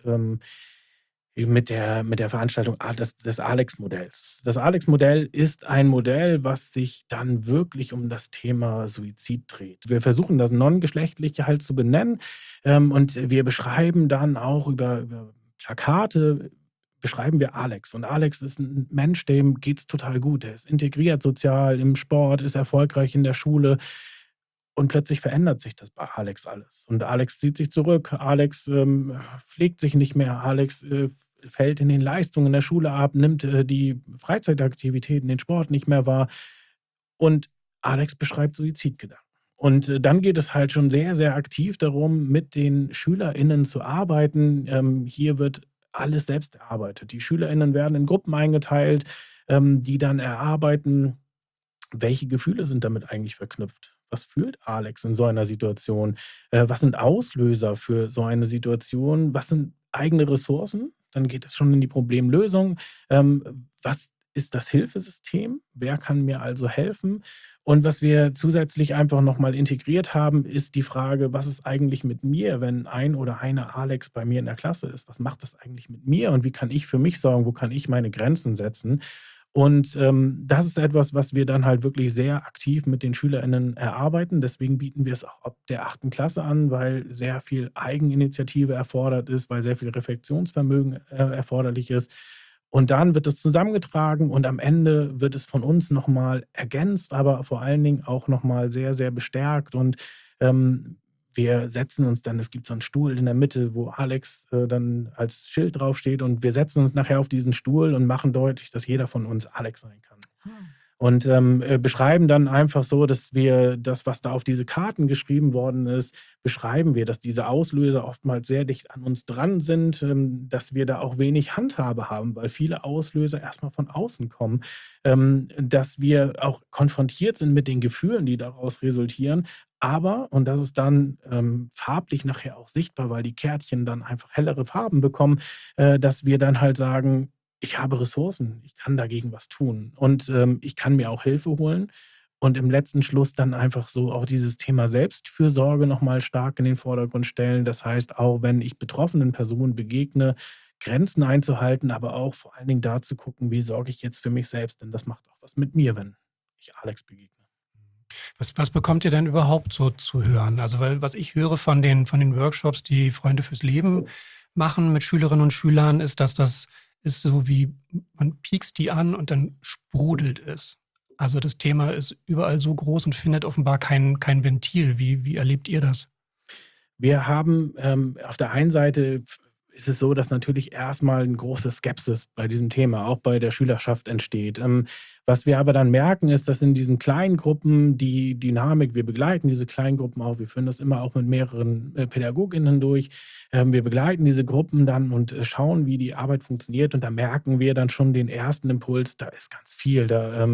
mit der Veranstaltung des Alex-Modells. Das Alex-Modell ist ein Modell, was sich dann wirklich um das Thema Suizid dreht. Wir versuchen das Non-Geschlechtliche halt zu benennen, und wir beschreiben dann auch über Plakate beschreiben wir Alex. Und Alex ist ein Mensch, dem geht's total gut. Der ist integriert sozial, im Sport, ist erfolgreich in der Schule. Und plötzlich verändert sich das bei Alex alles. Und Alex zieht sich zurück, Alex, pflegt sich nicht mehr, Alex, fällt in den Leistungen der Schule ab, nimmt, die Freizeitaktivitäten, den Sport nicht mehr wahr und Alex beschreibt Suizidgedanken. Und, dann geht es halt schon sehr, sehr aktiv darum, mit den SchülerInnen zu arbeiten. Hier wird alles selbst erarbeitet. Die SchülerInnen werden in Gruppen eingeteilt, die dann erarbeiten, welche Gefühle sind damit eigentlich verknüpft? was fühlt Alex in so einer Situation? Was sind Auslöser für so eine Situation? Was sind eigene Ressourcen? Dann geht es schon in die Problemlösung. Was ist das Hilfesystem? Wer kann mir also helfen? Und was wir zusätzlich einfach nochmal integriert haben, ist die Frage, was ist eigentlich mit mir, wenn ein oder eine Alex bei mir in der Klasse ist? Was macht das eigentlich mit mir und wie kann ich für mich sorgen? Wo kann ich meine Grenzen setzen? Und das ist etwas, was wir dann halt wirklich sehr aktiv mit den SchülerInnen erarbeiten. Deswegen bieten wir es auch ab der 8. Klasse an, weil sehr viel Eigeninitiative erfordert ist, weil sehr viel Reflexionsvermögen erforderlich ist. Und dann wird es zusammengetragen und am Ende wird es von uns nochmal ergänzt, aber vor allen Dingen auch nochmal sehr, sehr bestärkt. Und wir setzen uns dann, es gibt so einen Stuhl in der Mitte, wo Alex dann als Schild draufsteht und wir setzen uns nachher auf diesen Stuhl und machen deutlich, dass jeder von uns Alex sein kann. Und beschreiben dann einfach so, dass wir das, was da auf diese Karten geschrieben worden ist, beschreiben wir, dass diese Auslöser oftmals sehr dicht an uns dran sind, dass wir da auch wenig Handhabe haben, weil viele Auslöser erstmal von außen kommen, dass wir auch konfrontiert sind mit den Gefühlen, die daraus resultieren. Aber, und das ist dann farblich nachher auch sichtbar, weil die Kärtchen dann einfach hellere Farben bekommen, dass wir dann halt sagen, ich habe Ressourcen, ich kann dagegen was tun und ich kann mir auch Hilfe holen und im letzten Schluss dann einfach so auch dieses Thema Selbstfürsorge nochmal stark in den Vordergrund stellen. Das heißt, auch wenn ich betroffenen Personen begegne, Grenzen einzuhalten, aber auch vor allen Dingen da zu gucken, wie sorge ich jetzt für mich selbst, denn das macht auch was mit mir, wenn ich Alex begegne. Was bekommt ihr denn überhaupt so zu hören? Also, weil was ich höre von den Workshops, die Freunde fürs Leben machen mit Schülerinnen und Schülern, ist, dass das ist so wie, man piekst die an und dann sprudelt es. Also das Thema ist überall so groß und findet offenbar kein Ventil. Wie erlebt ihr das? Wir haben auf der einen Seite ist es so, dass natürlich erstmal eine große Skepsis bei diesem Thema, auch bei der Schülerschaft entsteht. Was wir aber dann merken, ist, dass in diesen kleinen Gruppen die Dynamik, wir begleiten diese kleinen Gruppen auch, wir führen das immer auch mit mehreren PädagogInnen durch. Wir begleiten diese Gruppen dann und schauen, wie die Arbeit funktioniert und da merken wir dann schon den ersten Impuls, da ist ganz viel.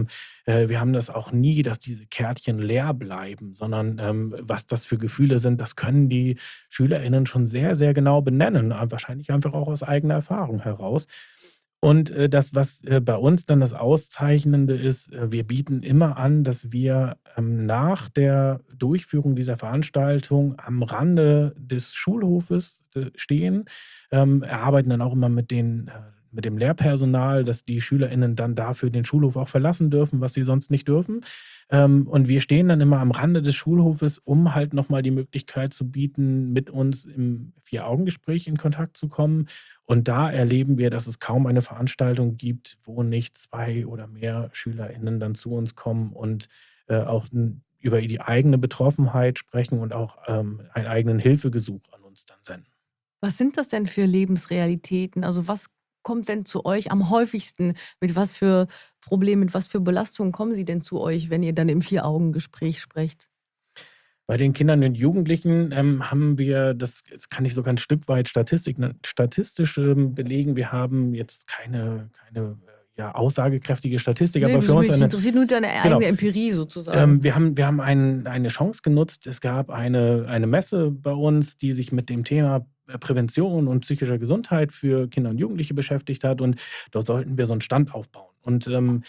Wir haben das auch nie, dass diese Kärtchen leer bleiben, sondern was das für Gefühle sind, das können die SchülerInnen schon sehr, sehr genau benennen, wahrscheinlich einfach auch aus eigener Erfahrung heraus. Und das, was bei uns dann das Auszeichnende ist, wir bieten immer an, dass wir nach der Durchführung dieser Veranstaltung am Rande des Schulhofes stehen, erarbeiten dann auch immer mit dem Lehrpersonal, dass die SchülerInnen dann dafür den Schulhof auch verlassen dürfen, was sie sonst nicht dürfen. Und wir stehen dann immer am Rande des Schulhofes, um halt nochmal die Möglichkeit zu bieten, mit uns im 4-Augen-Gespräch in Kontakt zu kommen. Und da erleben wir, dass es kaum eine Veranstaltung gibt, wo nicht 2 oder mehr SchülerInnen dann zu uns kommen und auch über die eigene Betroffenheit sprechen und auch einen eigenen Hilfegesuch an uns dann senden. Was sind das denn für Lebensrealitäten? Also was kommt denn zu euch am häufigsten? Mit was für Problemen, mit was für Belastungen kommen sie denn zu euch, wenn ihr dann im 4-Augen-Gespräch sprecht? Bei den Kindern und Jugendlichen haben wir, das kann ich sogar ein Stück weit statistisch belegen, wir haben jetzt keine aussagekräftige Statistik, aber für uns mich interessiert nur deine eigene Empirie sozusagen. Wir haben eine Chance genutzt. Es gab eine Messe bei uns, die sich mit dem Thema Prävention und psychischer Gesundheit für Kinder und Jugendliche beschäftigt hat und dort sollten wir so einen Stand aufbauen. Und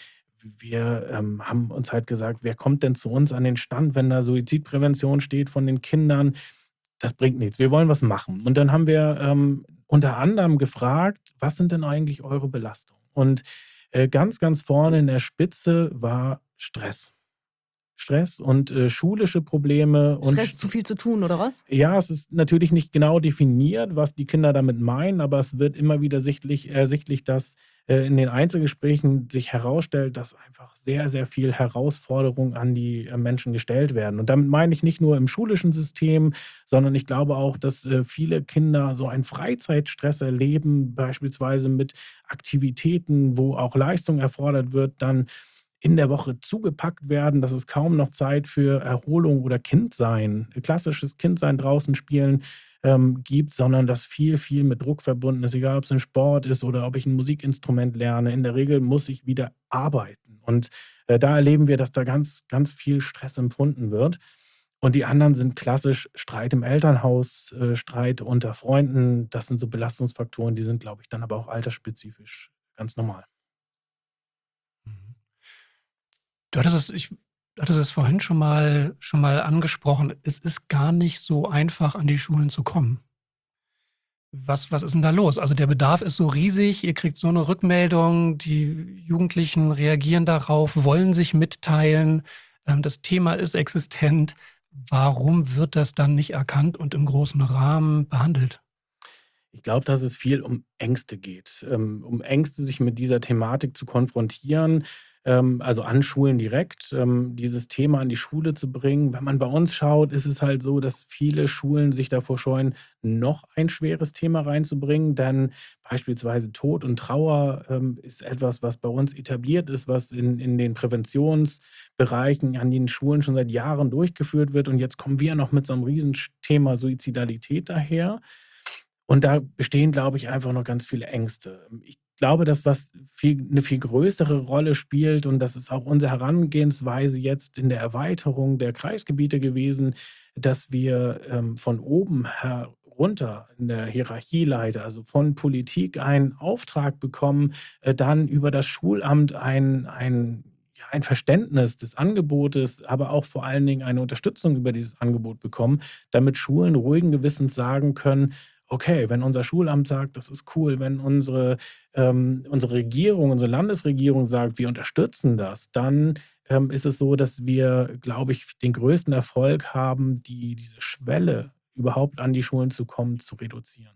wir haben uns halt gesagt, wer kommt denn zu uns an den Stand, wenn da Suizidprävention steht von den Kindern? Das bringt nichts, wir wollen was machen. Und dann haben wir unter anderem gefragt, was sind denn eigentlich eure Belastungen? Und ganz, ganz vorne in der Spitze war Stress. Stress und schulische Probleme. Stress, zu viel zu tun, oder was? Ja, es ist natürlich nicht genau definiert, was die Kinder damit meinen, aber es wird immer wieder ersichtlich, dass in den Einzelgesprächen sich herausstellt, dass einfach sehr, sehr viel Herausforderungen an die Menschen gestellt werden. Und damit meine ich nicht nur im schulischen System, sondern ich glaube auch, dass viele Kinder so einen Freizeitstress erleben, beispielsweise mit Aktivitäten, wo auch Leistung erfordert wird, dann in der Woche zugepackt werden, dass es kaum noch Zeit für Erholung oder Kindsein, klassisches Kindsein draußen spielen gibt, sondern dass viel, viel mit Druck verbunden ist, egal ob es ein Sport ist oder ob ich ein Musikinstrument lerne. In der Regel muss ich wieder arbeiten. Und da erleben wir, dass da ganz, ganz viel Stress empfunden wird. Und die anderen sind klassisch Streit im Elternhaus, Streit unter Freunden. Das sind so Belastungsfaktoren, die sind, glaube ich, dann aber auch altersspezifisch ganz normal. Mhm. Du hattest es vorhin schon mal angesprochen. Es ist gar nicht so einfach, an die Schulen zu kommen. Was ist denn da los? Also der Bedarf ist so riesig, ihr kriegt so eine Rückmeldung, die Jugendlichen reagieren darauf, wollen sich mitteilen, das Thema ist existent. Warum wird das dann nicht erkannt und im großen Rahmen behandelt? Ich glaube, dass es viel um Ängste geht. Um Ängste, sich mit dieser Thematik zu konfrontieren, also an Schulen direkt, dieses Thema an die Schule zu bringen. Wenn man bei uns schaut, ist es halt so, dass viele Schulen sich davor scheuen, noch ein schweres Thema reinzubringen. Denn beispielsweise Tod und Trauer ist etwas, was bei uns etabliert ist, was in den Präventionsbereichen an den Schulen schon seit Jahren durchgeführt wird. Und jetzt kommen wir noch mit so einem Riesenthema Suizidalität daher. Und da bestehen, glaube ich, einfach noch ganz viele Ängste. Ich glaube, dass eine viel größere Rolle spielt, und das ist auch unsere Herangehensweise jetzt in der Erweiterung der Kreisgebiete gewesen, dass wir von oben herunter in der Hierarchieleiter, also von Politik, einen Auftrag bekommen, dann über das Schulamt ein Verständnis des Angebotes, aber auch vor allen Dingen eine Unterstützung über dieses Angebot bekommen, damit Schulen ruhigen Gewissens sagen können: Okay, wenn unser Schulamt sagt, das ist cool, wenn unsere Regierung, unsere Landesregierung sagt, wir unterstützen das, dann ist es so, dass wir, glaube ich, den größten Erfolg haben, diese Schwelle, überhaupt an die Schulen zu kommen, zu reduzieren.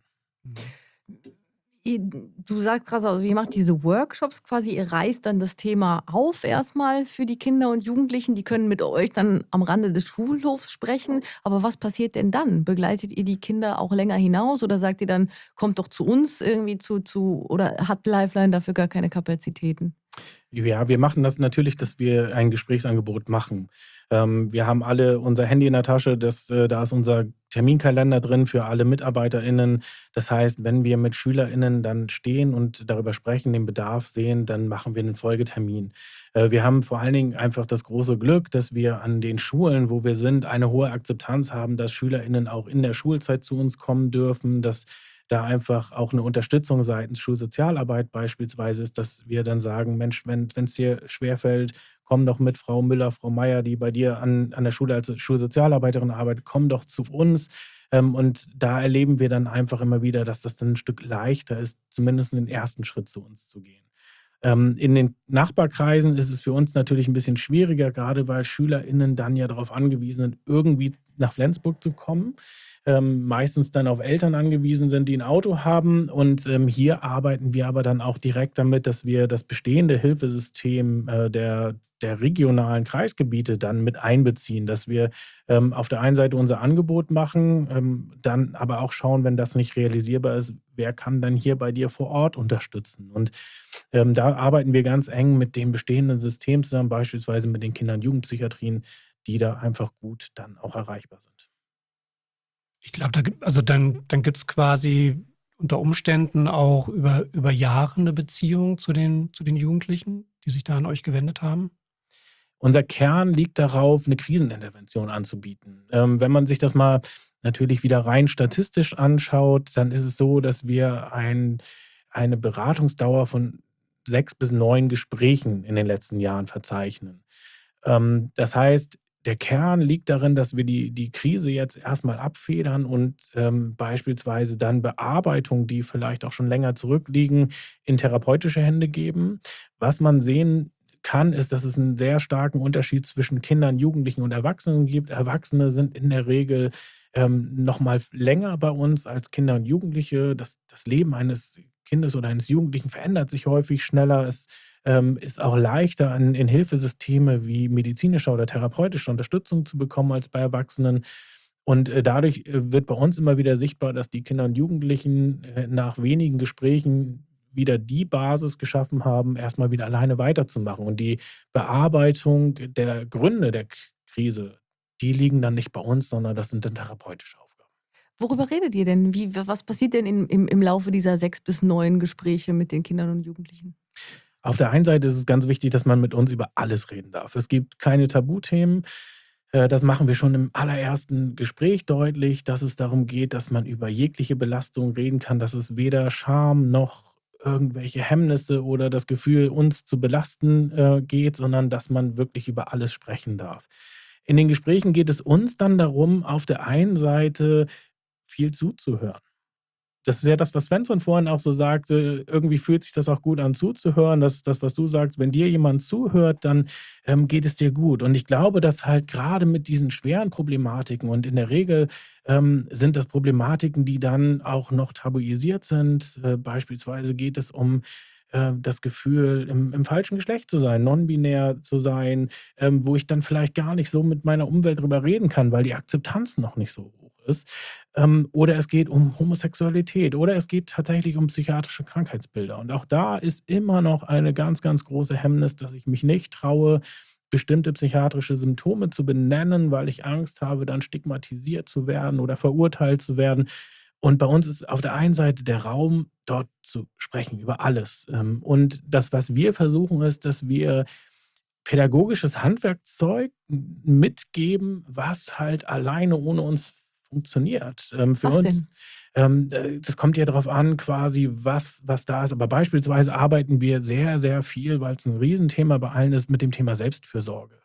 Du sagst gerade, also ihr macht diese Workshops quasi, ihr reißt dann das Thema auf erstmal für die Kinder und Jugendlichen, die können mit euch dann am Rande des Schulhofs sprechen, aber was passiert denn dann? Begleitet ihr die Kinder auch länger hinaus oder sagt ihr dann, kommt doch zu uns irgendwie oder hat Lifeline dafür gar keine Kapazitäten? Ja, wir machen das natürlich, dass wir ein Gesprächsangebot machen. Wir haben alle unser Handy in der Tasche, da ist unser Terminkalender drin für alle MitarbeiterInnen. Das heißt, wenn wir mit SchülerInnen dann stehen und darüber sprechen, den Bedarf sehen, dann machen wir einen Folgetermin. Wir haben vor allen Dingen einfach das große Glück, dass wir an den Schulen, wo wir sind, eine hohe Akzeptanz haben, dass SchülerInnen auch in der Schulzeit zu uns kommen dürfen, dass da einfach auch eine Unterstützung seitens Schulsozialarbeit beispielsweise ist, dass wir dann sagen, Mensch, wenn es dir schwerfällt, komm doch mit Frau Müller, Frau Meier, die bei dir an der Schule als Schulsozialarbeiterin arbeitet, komm doch zu uns. Und da erleben wir dann einfach immer wieder, dass das dann ein Stück leichter ist, zumindest den ersten Schritt zu uns zu gehen. In den Nachbarkreisen ist es für uns natürlich ein bisschen schwieriger, gerade weil SchülerInnen dann ja darauf angewiesen sind, irgendwie nach Flensburg zu kommen. Meistens dann auf Eltern angewiesen sind, die ein Auto haben. Und hier arbeiten wir aber dann auch direkt damit, dass wir das bestehende Hilfesystem der regionalen Kreisgebiete dann mit einbeziehen, dass wir auf der einen Seite unser Angebot machen, dann aber auch schauen, wenn das nicht realisierbar ist, wer kann dann hier bei dir vor Ort unterstützen. Und da arbeiten wir ganz eng mit dem bestehenden System zusammen, beispielsweise mit den Kinder- und Jugendpsychiatrien, die da einfach gut dann auch erreichbar sind. Ich glaube, dann gibt es quasi unter Umständen auch über Jahre eine Beziehung zu den Jugendlichen, die sich da an euch gewendet haben? Unser Kern liegt darauf, eine Krisenintervention anzubieten. Wenn man sich das mal natürlich wieder rein statistisch anschaut, dann ist es so, dass wir eine Beratungsdauer von 6 bis 9 Gesprächen in den letzten Jahren verzeichnen. Das heißt, der Kern liegt darin, dass wir die Krise jetzt erstmal abfedern und beispielsweise dann Bearbeitungen, die vielleicht auch schon länger zurückliegen, in therapeutische Hände geben. Was man sehen kann, ist, dass es einen sehr starken Unterschied zwischen Kindern, Jugendlichen und Erwachsenen gibt. Erwachsene sind in der Regel noch mal länger bei uns als Kinder und Jugendliche. Das Leben eines Kindes oder eines Jugendlichen verändert sich häufig schneller. Es ist auch leichter, in Hilfesysteme wie medizinische oder therapeutische Unterstützung zu bekommen als bei Erwachsenen. Und dadurch wird bei uns immer wieder sichtbar, dass die Kinder und Jugendlichen nach wenigen Gesprächen wieder die Basis geschaffen haben, erstmal wieder alleine weiterzumachen. Und die Bearbeitung der Gründe der Krise, die liegen dann nicht bei uns, sondern das sind dann therapeutische Aufgaben. Worüber redet ihr denn? Was passiert denn im Laufe dieser 6 bis 9 Gespräche mit den Kindern und Jugendlichen? Auf der einen Seite ist es ganz wichtig, dass man mit uns über alles reden darf. Es gibt keine Tabuthemen. Das machen wir schon im allerersten Gespräch deutlich, dass es darum geht, dass man über jegliche Belastung reden kann, dass es weder Scham noch irgendwelche Hemmnisse oder das Gefühl, uns zu belasten geht, sondern dass man wirklich über alles sprechen darf. In den Gesprächen geht es uns dann darum, auf der einen Seite viel zuzuhören. Das ist ja das, was Svensson vorhin auch so sagte. Irgendwie fühlt sich das auch gut an, zuzuhören. Das, was du sagst, wenn dir jemand zuhört, dann geht es dir gut. Und ich glaube, dass halt gerade mit diesen schweren Problematiken und in der Regel sind das Problematiken, die dann auch noch tabuisiert sind. Beispielsweise geht es um das Gefühl, im falschen Geschlecht zu sein, non-binär zu sein, wo ich dann vielleicht gar nicht so mit meiner Umwelt drüber reden kann, weil die Akzeptanz noch nicht so hoch ist. Oder es geht um Homosexualität oder es geht tatsächlich um psychiatrische Krankheitsbilder. Und auch da ist immer noch eine ganz, ganz große Hemmnis, dass ich mich nicht traue, bestimmte psychiatrische Symptome zu benennen, weil ich Angst habe, dann stigmatisiert zu werden oder verurteilt zu werden. Und bei uns ist auf der einen Seite der Raum, dort zu sprechen über alles. Und das, was wir versuchen, ist, dass wir pädagogisches Handwerkzeug mitgeben, was halt alleine ohne uns funktioniert. Für Was uns, das kommt ja darauf an, quasi, was da ist. Aber beispielsweise arbeiten wir sehr, sehr viel, weil es ein Riesenthema bei allen ist, mit dem Thema Selbstfürsorge.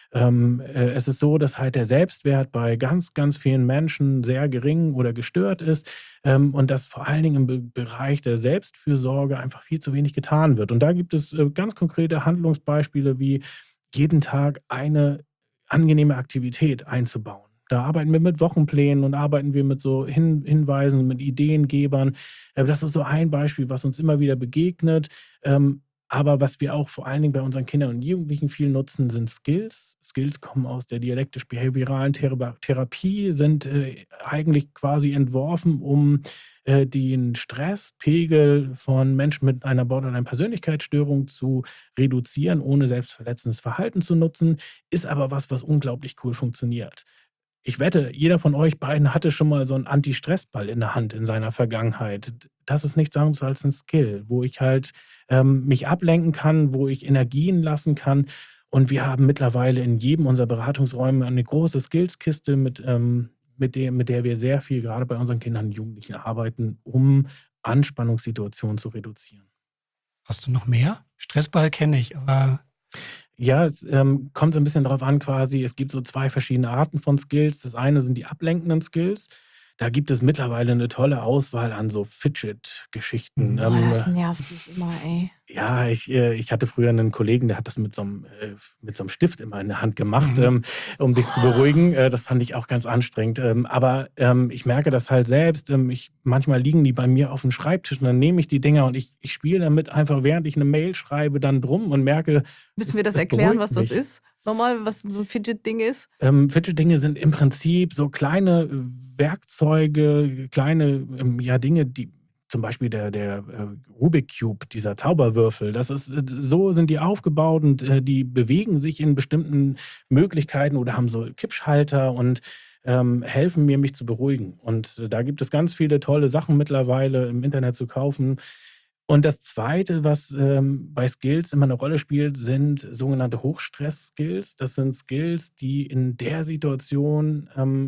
Es ist so, dass halt der Selbstwert bei ganz, ganz vielen Menschen sehr gering oder gestört ist und dass vor allen Dingen im Bereich der Selbstfürsorge einfach viel zu wenig getan wird. Und da gibt es ganz konkrete Handlungsbeispiele, wie jeden Tag eine angenehme Aktivität einzubauen. Da arbeiten wir mit Wochenplänen und arbeiten wir mit so Hinweisen, mit Ideengebern. Das ist so ein Beispiel, was uns immer wieder begegnet. Aber was wir auch vor allen Dingen bei unseren Kindern und Jugendlichen viel nutzen, sind Skills. Skills kommen aus der dialektisch-behavioralen Therapie, sind eigentlich quasi entworfen, um den Stresspegel von Menschen mit einer Borderline-Persönlichkeitsstörung zu reduzieren, ohne selbstverletzendes Verhalten zu nutzen. Ist aber was unglaublich cool funktioniert. Ich wette, jeder von euch beiden hatte schon mal so einen Anti-Stress-Ball in der Hand in seiner Vergangenheit. Das ist nichts anderes als ein Skill, wo ich halt mich ablenken kann, wo ich Energien lassen kann. Und wir haben mittlerweile in jedem unserer Beratungsräume eine große Skillskiste, mit der wir sehr viel gerade bei unseren Kindern und Jugendlichen arbeiten, um Anspannungssituationen zu reduzieren. Hast du noch mehr? Stressball kenne ich, aber Ja, es kommt so ein bisschen drauf an quasi, es gibt so 2 verschiedene Arten von Skills. Das eine sind die ablenkenden Skills. Da gibt es mittlerweile eine tolle Auswahl an so Fidget-Geschichten. Boah, das nervt mich immer, ey. Ja, ich hatte früher einen Kollegen, der hat das mit so einem Stift immer in der Hand gemacht, um sich zu beruhigen. Das fand ich auch ganz anstrengend. Aber ich merke das halt selbst. Manchmal liegen die bei mir auf dem Schreibtisch und dann nehme ich die Dinger und ich spiele damit einfach, während ich eine Mail schreibe, dann drum und merke, Müssen wir das es erklären, beruhigt was das mich. ist? Nochmal, was so ein Fidget-Ding ist? Fidget-Dinge sind im Prinzip so kleine Werkzeuge, kleine Dinge, die zum Beispiel der Rubik Cube, dieser Zauberwürfel, so sind die aufgebaut und die bewegen sich in bestimmten Möglichkeiten oder haben so Kippschalter und helfen mir, mich zu beruhigen. Und da gibt es ganz viele tolle Sachen mittlerweile im Internet zu kaufen. Und das Zweite, was bei Skills immer eine Rolle spielt, sind sogenannte Hochstress-Skills. Das sind Skills, die in der Situation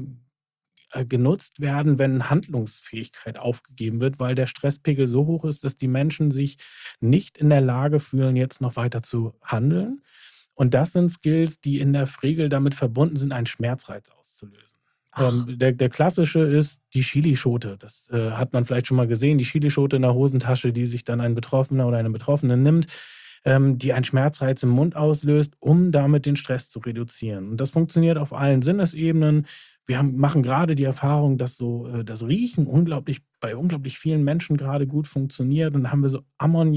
genutzt werden, wenn Handlungsfähigkeit aufgegeben wird, weil der Stresspegel so hoch ist, dass die Menschen sich nicht in der Lage fühlen, jetzt noch weiter zu handeln. Und das sind Skills, die in der Regel damit verbunden sind, einen Schmerzreiz auszulösen. Der klassische ist die Chilischote. Das hat man vielleicht schon mal gesehen, die Chilischote in der Hosentasche, die sich dann ein Betroffener oder eine Betroffene nimmt, die einen Schmerzreiz im Mund auslöst, um damit den Stress zu reduzieren. Und das funktioniert auf allen Sinnesebenen. Wir machen gerade die Erfahrung, dass so das Riechen bei unglaublich vielen Menschen gerade gut funktioniert. Und dann haben wir so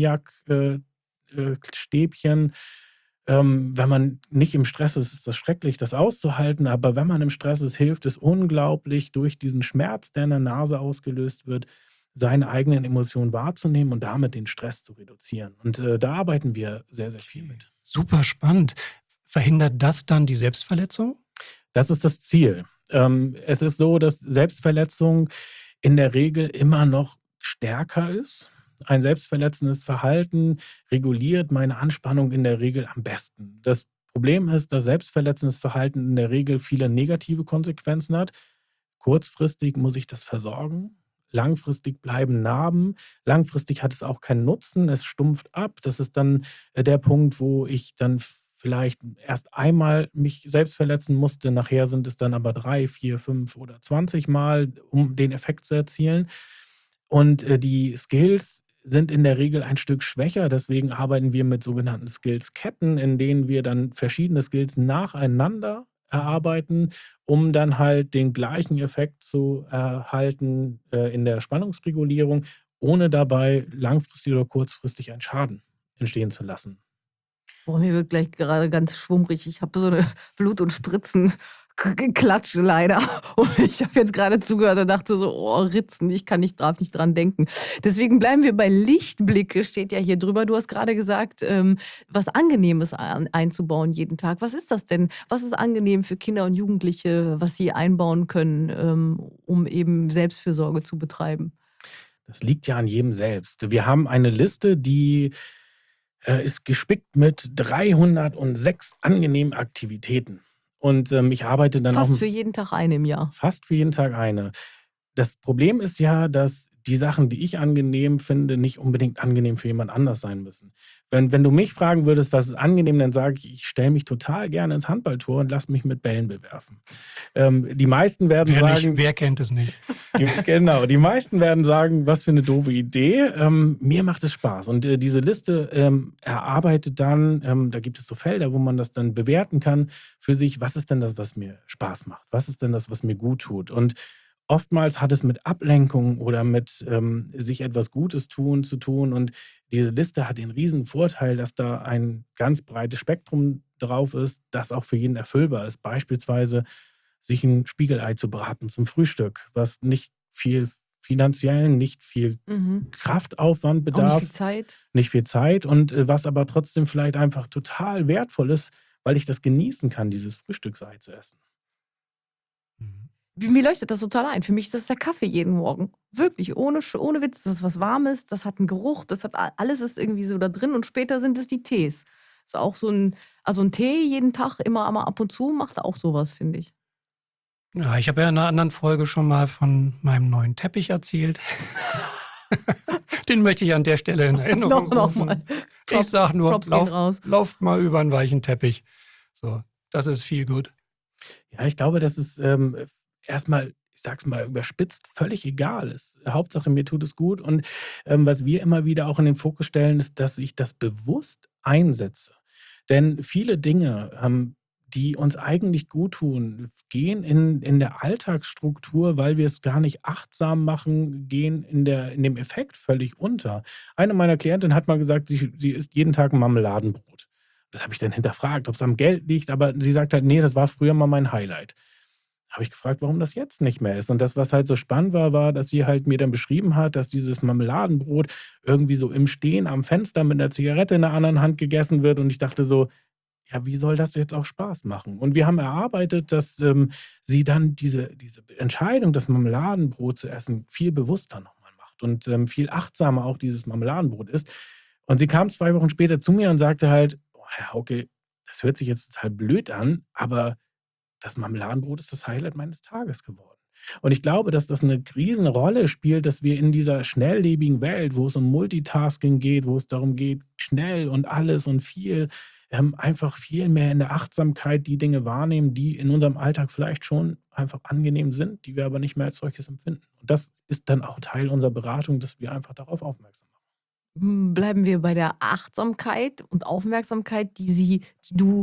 Ammoniak-Stäbchen. Wenn man nicht im Stress ist, ist das schrecklich, das auszuhalten. Aber wenn man im Stress ist, hilft es unglaublich, durch diesen Schmerz, der in der Nase ausgelöst wird, seine eigenen Emotionen wahrzunehmen und damit den Stress zu reduzieren. Und da arbeiten wir sehr, sehr viel mit. super spannend. Verhindert das dann die Selbstverletzung? Das ist das Ziel. Es ist so, dass Selbstverletzung in der Regel immer noch stärker ist. Ein selbstverletzendes Verhalten reguliert meine Anspannung in der Regel am besten. Das Problem ist, dass selbstverletzendes Verhalten in der Regel viele negative Konsequenzen hat. Kurzfristig muss ich das versorgen. Langfristig bleiben Narben. Langfristig hat es auch keinen Nutzen. Es stumpft ab. Das ist dann der Punkt, wo ich dann vielleicht erst einmal mich selbst verletzen musste. Nachher sind es dann aber 3, 4, 5 oder 20 Mal, um den Effekt zu erzielen. Und die Skills sind in der Regel ein Stück schwächer. Deswegen arbeiten wir mit sogenannten Skills-Ketten, in denen wir dann verschiedene Skills nacheinander erarbeiten, um dann halt den gleichen Effekt zu erhalten in der Spannungsregulierung, ohne dabei langfristig oder kurzfristig einen Schaden entstehen zu lassen. Boah, mir wird gleich gerade ganz schwummrig. Ich habe so eine Blut- und Spritzen-Klatsche leider. Und ich habe jetzt gerade zugehört und dachte so, oh, Ritzen, darf nicht dran denken. Deswegen bleiben wir bei Lichtblicke, steht ja hier drüber. Du hast gerade gesagt, was Angenehmes einzubauen jeden Tag. Was ist das denn? Was ist angenehm für Kinder und Jugendliche, was sie einbauen können, um eben Selbstfürsorge zu betreiben? Das liegt ja an jedem selbst. Wir haben eine Liste, die ist gespickt mit 306 angenehmen Aktivitäten. Und ich arbeite dann Fast auch für jeden Tag eine im Jahr. fast für jeden Tag eine. Das Problem ist ja, dass die Sachen, die ich angenehm finde, nicht unbedingt angenehm für jemand anders sein müssen. Wenn du mich fragen würdest, was ist angenehm, dann sage ich stelle mich total gerne ins Handballtor und lass mich mit Bällen bewerfen. Die meisten werden sagen, Wer kennt es nicht? die meisten werden sagen, was für eine doofe Idee. Mir macht es Spaß. Und diese Liste erarbeitet dann, da gibt es so Felder, wo man das dann bewerten kann für sich, was ist denn das, was mir Spaß macht? Was ist denn das, was mir gut tut? Und oftmals hat es mit Ablenkung oder mit sich etwas Gutes tun zu tun. Und diese Liste hat den riesen Vorteil, dass da ein ganz breites Spektrum drauf ist, das auch für jeden erfüllbar ist. Beispielsweise sich ein Spiegelei zu braten zum Frühstück, was nicht viel finanziellen, nicht viel Kraftaufwand Auch bedarf. nicht viel Zeit. Nicht viel Zeit und was aber trotzdem vielleicht einfach total wertvoll ist, weil ich das genießen kann, dieses Frühstücksei zu essen. Mir leuchtet das total ein. Für mich ist das der Kaffee jeden Morgen. Wirklich, ohne Witz. Das ist was Warmes, das hat einen Geruch, alles ist irgendwie so da drin und später sind es die Tees. Ist auch so ein Tee jeden Tag, immer mal ab und zu, macht auch sowas, finde ich. Ja, ich habe ja in einer anderen Folge schon mal von meinem neuen Teppich erzählt. Den möchte ich an der Stelle in Erinnerung rufen. Nochmal. Ich sag nur, Props gehen raus. lauft mal über einen weichen Teppich. So, das ist viel gut. Ja, ich glaube, dass es erstmal, ich sag's mal überspitzt, völlig egal ist. Hauptsache, mir tut es gut. Und was wir immer wieder auch in den Fokus stellen, ist, dass ich das bewusst einsetze. Denn viele Dinge, die uns eigentlich gut tun, gehen in der Alltagsstruktur, weil wir es gar nicht achtsam machen, gehen in dem Effekt völlig unter. Eine meiner Klientinnen hat mal gesagt, sie isst jeden Tag ein Marmeladenbrot. Das habe ich dann hinterfragt, ob es am Geld liegt, aber sie sagt halt, nee, das war früher mal mein Highlight. Habe ich gefragt, warum das jetzt nicht mehr ist. Und das, was halt so spannend war, dass sie halt mir dann beschrieben hat, dass dieses Marmeladenbrot irgendwie so im Stehen am Fenster mit einer Zigarette in der anderen Hand gegessen wird. Und ich dachte so, ja, wie soll das jetzt auch Spaß machen? Und wir haben erarbeitet, dass sie dann diese Entscheidung, das Marmeladenbrot zu essen, viel bewusster nochmal macht und viel achtsamer auch dieses Marmeladenbrot isst. Und sie kam 2 Wochen später zu mir und sagte halt, oh, Herr Hauke, das hört sich jetzt total blöd an, aber das Marmeladenbrot ist das Highlight meines Tages geworden. Und ich glaube, dass das eine riesen Rolle spielt, dass wir in dieser schnelllebigen Welt, wo es um Multitasking geht, wo es darum geht, schnell und alles und viel, einfach viel mehr in der Achtsamkeit die Dinge wahrnehmen, die in unserem Alltag vielleicht schon einfach angenehm sind, die wir aber nicht mehr als solches empfinden. Und das ist dann auch Teil unserer Beratung, dass wir einfach darauf aufmerksam machen. Bleiben wir bei der Achtsamkeit und Aufmerksamkeit, die du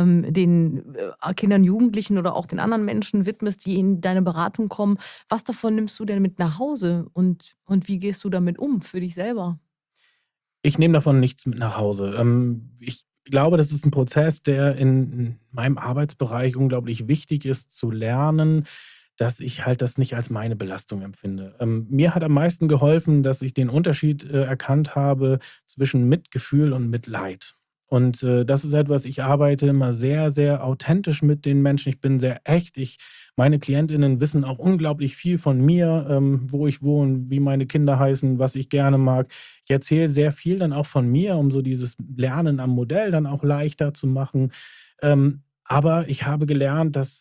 den Kindern, Jugendlichen oder auch den anderen Menschen widmest, die in deine Beratung kommen. Was davon nimmst du denn mit nach Hause und wie gehst du damit um für dich selber? Ich nehme davon nichts mit nach Hause. Ich glaube, das ist ein Prozess, der in meinem Arbeitsbereich unglaublich wichtig ist zu lernen, dass ich halt das nicht als meine Belastung empfinde. Mir hat am meisten geholfen, dass ich den Unterschied erkannt habe zwischen Mitgefühl und Mitleid. Und das ist etwas, ich arbeite immer sehr, sehr authentisch mit den Menschen. Ich bin sehr echt. Meine KlientInnen wissen auch unglaublich viel von mir, wo ich wohne, wie meine Kinder heißen, was ich gerne mag. Ich erzähle sehr viel dann auch von mir, um so dieses Lernen am Modell dann auch leichter zu machen. Aber ich habe gelernt, dass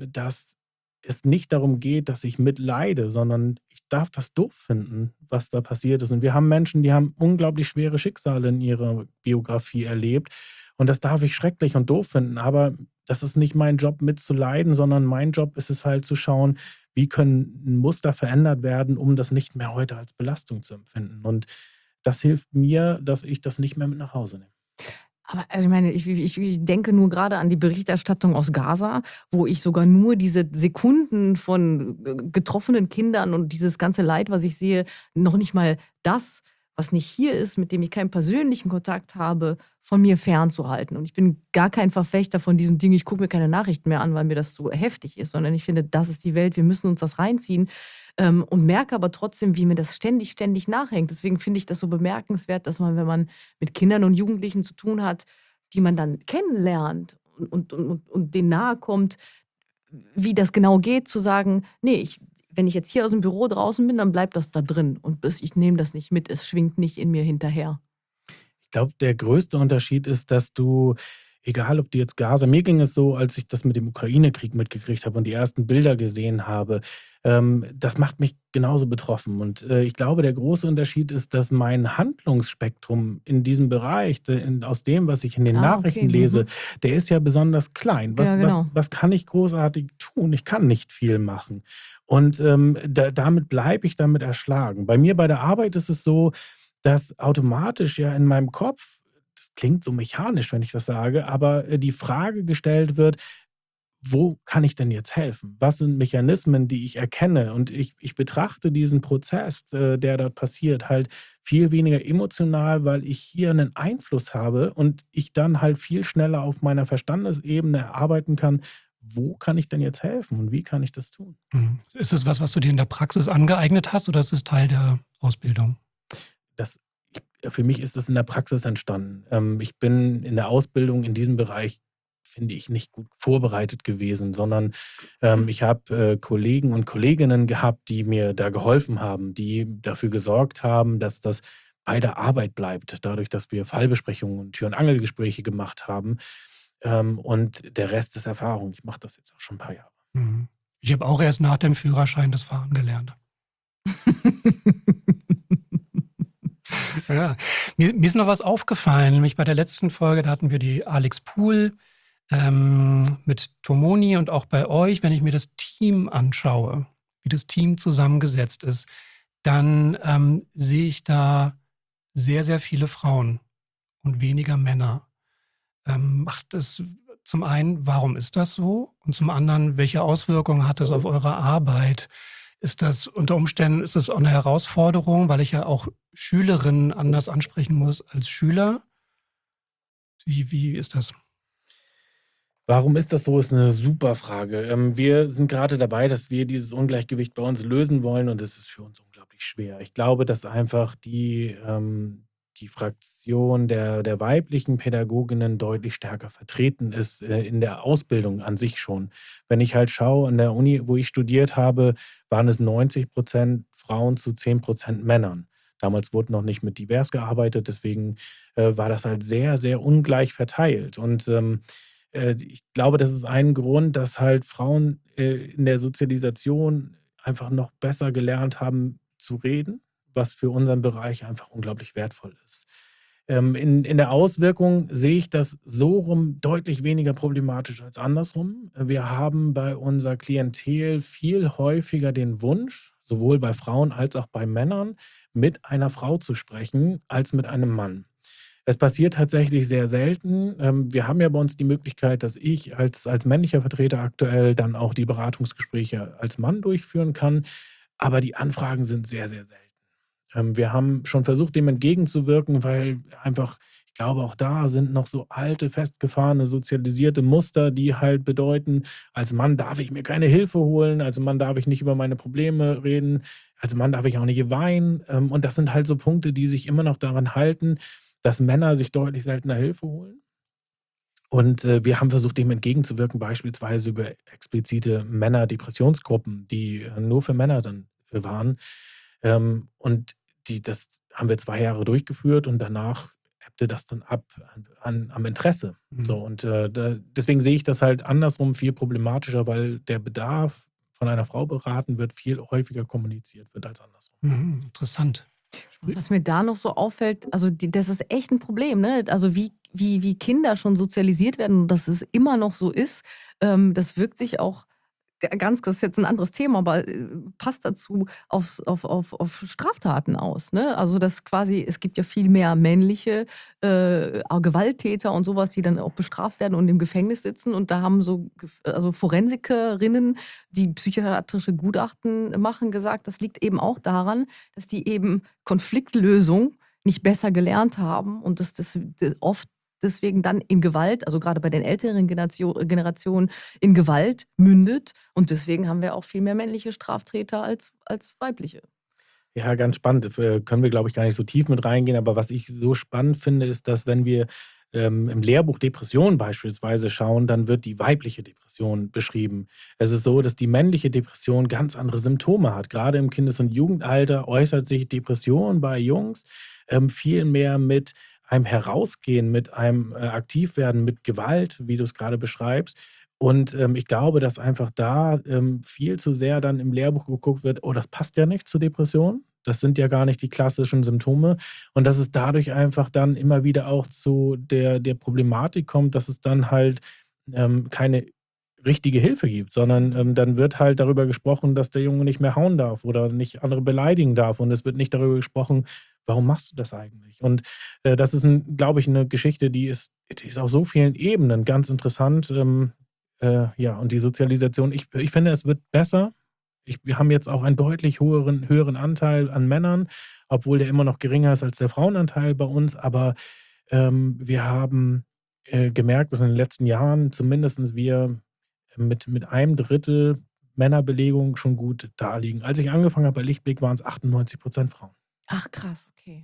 es nicht darum geht, dass ich mitleide, sondern ich darf das doof finden, was da passiert ist. Und wir haben Menschen, die haben unglaublich schwere Schicksale in ihrer Biografie erlebt. Und das darf ich schrecklich und doof finden. Aber das ist nicht mein Job mitzuleiden, sondern mein Job ist es halt zu schauen, wie können Muster verändert werden, um das nicht mehr heute als Belastung zu empfinden. Und das hilft mir, dass ich das nicht mehr mit nach Hause nehme. Aber also ich meine, ich denke nur gerade an die Berichterstattung aus Gaza, wo ich sogar nur diese Sekunden von getroffenen Kindern und dieses ganze Leid, was ich sehe, noch nicht mal das, was nicht hier ist, mit dem ich keinen persönlichen Kontakt habe, von mir fernzuhalten. Und ich bin gar kein Verfechter von diesem Ding, ich gucke mir keine Nachrichten mehr an, weil mir das so heftig ist, sondern ich finde, das ist die Welt, wir müssen uns das reinziehen und merke aber trotzdem, wie mir das ständig nachhängt. Deswegen finde ich das so bemerkenswert, dass man, wenn man mit Kindern und Jugendlichen zu tun hat, die man dann kennenlernt und denen nahe kommt, wie das genau geht, zu sagen, nee, wenn ich jetzt hier aus dem Büro draußen bin, dann bleibt das da drin und ich nehme das nicht mit, es schwingt nicht in mir hinterher. Ich glaube, der größte Unterschied ist, dass du, egal ob du jetzt Gaza, mir ging es so, als ich das mit dem Ukraine-Krieg mitgekriegt habe und die ersten Bilder gesehen habe, das macht mich genauso betroffen. Und ich glaube, der große Unterschied ist, dass mein Handlungsspektrum in diesem Bereich, aus dem, was ich in den Nachrichten lese, der ist ja besonders klein. Was kann ich großartig tun? Ich kann nicht viel machen. Und damit bleibe ich damit erschlagen. Bei mir bei der Arbeit ist es so, dass automatisch ja in meinem Kopf, das klingt so mechanisch, wenn ich das sage, aber die Frage gestellt wird, wo kann ich denn jetzt helfen? Was sind Mechanismen, die ich erkenne? Und ich betrachte diesen Prozess, der dort passiert, halt viel weniger emotional, weil ich hier einen Einfluss habe und ich dann halt viel schneller auf meiner Verstandesebene erarbeiten kann, wo kann ich denn jetzt helfen und wie kann ich das tun? Ist es was du dir in der Praxis angeeignet hast oder ist es Teil der Ausbildung? Für mich ist das in der Praxis entstanden. Ich bin in der Ausbildung in diesem Bereich, finde ich, nicht gut vorbereitet gewesen, sondern ich habe Kollegen und Kolleginnen gehabt, die mir da geholfen haben, die dafür gesorgt haben, dass das bei der Arbeit bleibt, dadurch, dass wir Fallbesprechungen und Tür- und Angelgespräche gemacht haben. Und der Rest ist Erfahrung. Ich mache das jetzt auch schon ein paar Jahre. Ich habe auch erst nach dem Führerschein das Fahren gelernt. Ja. Mir ist noch was aufgefallen, nämlich bei der letzten Folge, da hatten wir die Alex Pool mit Tomoni und auch bei euch, wenn ich mir das Team anschaue, wie das Team zusammengesetzt ist, dann sehe ich da sehr, sehr viele Frauen und weniger Männer. Macht es zum einen, warum ist das so? Und zum anderen, welche Auswirkungen hat das auf eure Arbeit? Ist das unter Umständen, ist das auch eine Herausforderung, weil ich ja auch Schülerinnen anders ansprechen muss als Schüler? Wie ist das? Warum ist das so, ist eine super Frage. Wir sind gerade dabei, dass wir dieses Ungleichgewicht bei uns lösen wollen und es ist für uns unglaublich schwer. Ich glaube, dass einfach die Fraktion der weiblichen Pädagoginnen deutlich stärker vertreten ist in der Ausbildung an sich schon. Wenn ich halt schaue, an der Uni, wo ich studiert habe, waren es 90% Frauen zu 10% Männern. Damals wurde noch nicht mit divers gearbeitet, deswegen war das halt sehr, sehr ungleich verteilt. Und ich glaube, das ist ein Grund, dass halt Frauen in der Sozialisation einfach noch besser gelernt haben zu reden, was für unseren Bereich einfach unglaublich wertvoll ist. In der Auswirkung sehe ich das so rum deutlich weniger problematisch als andersrum. Wir haben bei unserer Klientel viel häufiger den Wunsch, sowohl bei Frauen als auch bei Männern, mit einer Frau zu sprechen, als mit einem Mann. Es passiert tatsächlich sehr selten. Wir haben ja bei uns die Möglichkeit, dass ich als männlicher Vertreter aktuell dann auch die Beratungsgespräche als Mann durchführen kann. Aber die Anfragen sind sehr, sehr selten. Wir haben schon versucht, dem entgegenzuwirken, weil einfach, ich glaube, auch da sind noch so alte, festgefahrene, sozialisierte Muster, die halt bedeuten, als Mann darf ich mir keine Hilfe holen, als Mann darf ich nicht über meine Probleme reden, als Mann darf ich auch nicht weinen. Und das sind halt so Punkte, die sich immer noch daran halten. dass Männer sich deutlich seltener Hilfe holen. Und wir haben versucht, dem entgegenzuwirken, beispielsweise über explizite Männer-Depressionsgruppen, die nur für Männer dann waren. Und das haben wir 2 Jahre durchgeführt und danach ebbte das dann ab am Interesse. So, und deswegen sehe ich das halt andersrum viel problematischer, weil der Bedarf, von einer Frau beraten wird, viel häufiger kommuniziert wird als andersrum. Interessant. Was mir da noch so auffällt, also das ist echt ein Problem, ne? Also wie Kinder schon sozialisiert werden und dass es immer noch so ist, das wirkt sich auch das ist jetzt ein anderes Thema, aber passt dazu auf Straftaten aus. Ne? Also das quasi, es gibt ja viel mehr männliche Gewalttäter und sowas, die dann auch bestraft werden und im Gefängnis sitzen. Und da haben also Forensikerinnen, die psychiatrische Gutachten machen, gesagt, das liegt eben auch daran, dass die eben Konfliktlösung nicht besser gelernt haben und dass das oft deswegen dann in Gewalt, also gerade bei den älteren Generationen, in Gewalt mündet. Und deswegen haben wir auch viel mehr männliche Straftäter als weibliche. Ja, ganz spannend. Können wir, glaube ich, gar nicht so tief mit reingehen. Aber was ich so spannend finde, ist, dass wenn wir im Lehrbuch Depression beispielsweise schauen, dann wird die weibliche Depression beschrieben. Es ist so, dass die männliche Depression ganz andere Symptome hat. Gerade im Kindes- und Jugendalter äußert sich Depression bei Jungs viel mehr mit einem Herausgehen, mit einem Aktivwerden, mit Gewalt, wie du es gerade beschreibst. Und ich glaube, dass einfach da viel zu sehr dann im Lehrbuch geguckt wird, oh, das passt ja nicht zur Depression. Das sind ja gar nicht die klassischen Symptome. Und dass es dadurch einfach dann immer wieder auch zu der Problematik kommt, dass es dann halt keine richtige Hilfe gibt, sondern dann wird halt darüber gesprochen, dass der Junge nicht mehr hauen darf oder nicht andere beleidigen darf. Und es wird nicht darüber gesprochen, warum machst du das eigentlich? Und das ist, glaube ich, eine Geschichte, die ist auf so vielen Ebenen ganz interessant. Ja, und die Sozialisation, ich finde, es wird besser. Wir haben jetzt auch einen deutlich höheren Anteil an Männern, obwohl der immer noch geringer ist als der Frauenanteil bei uns. Aber wir haben gemerkt, dass in den letzten Jahren zumindest wir mit 1/3 Männerbelegung schon gut da liegen. Als ich angefangen habe bei Lichtblick, waren es 98% Frauen. Ach krass, okay.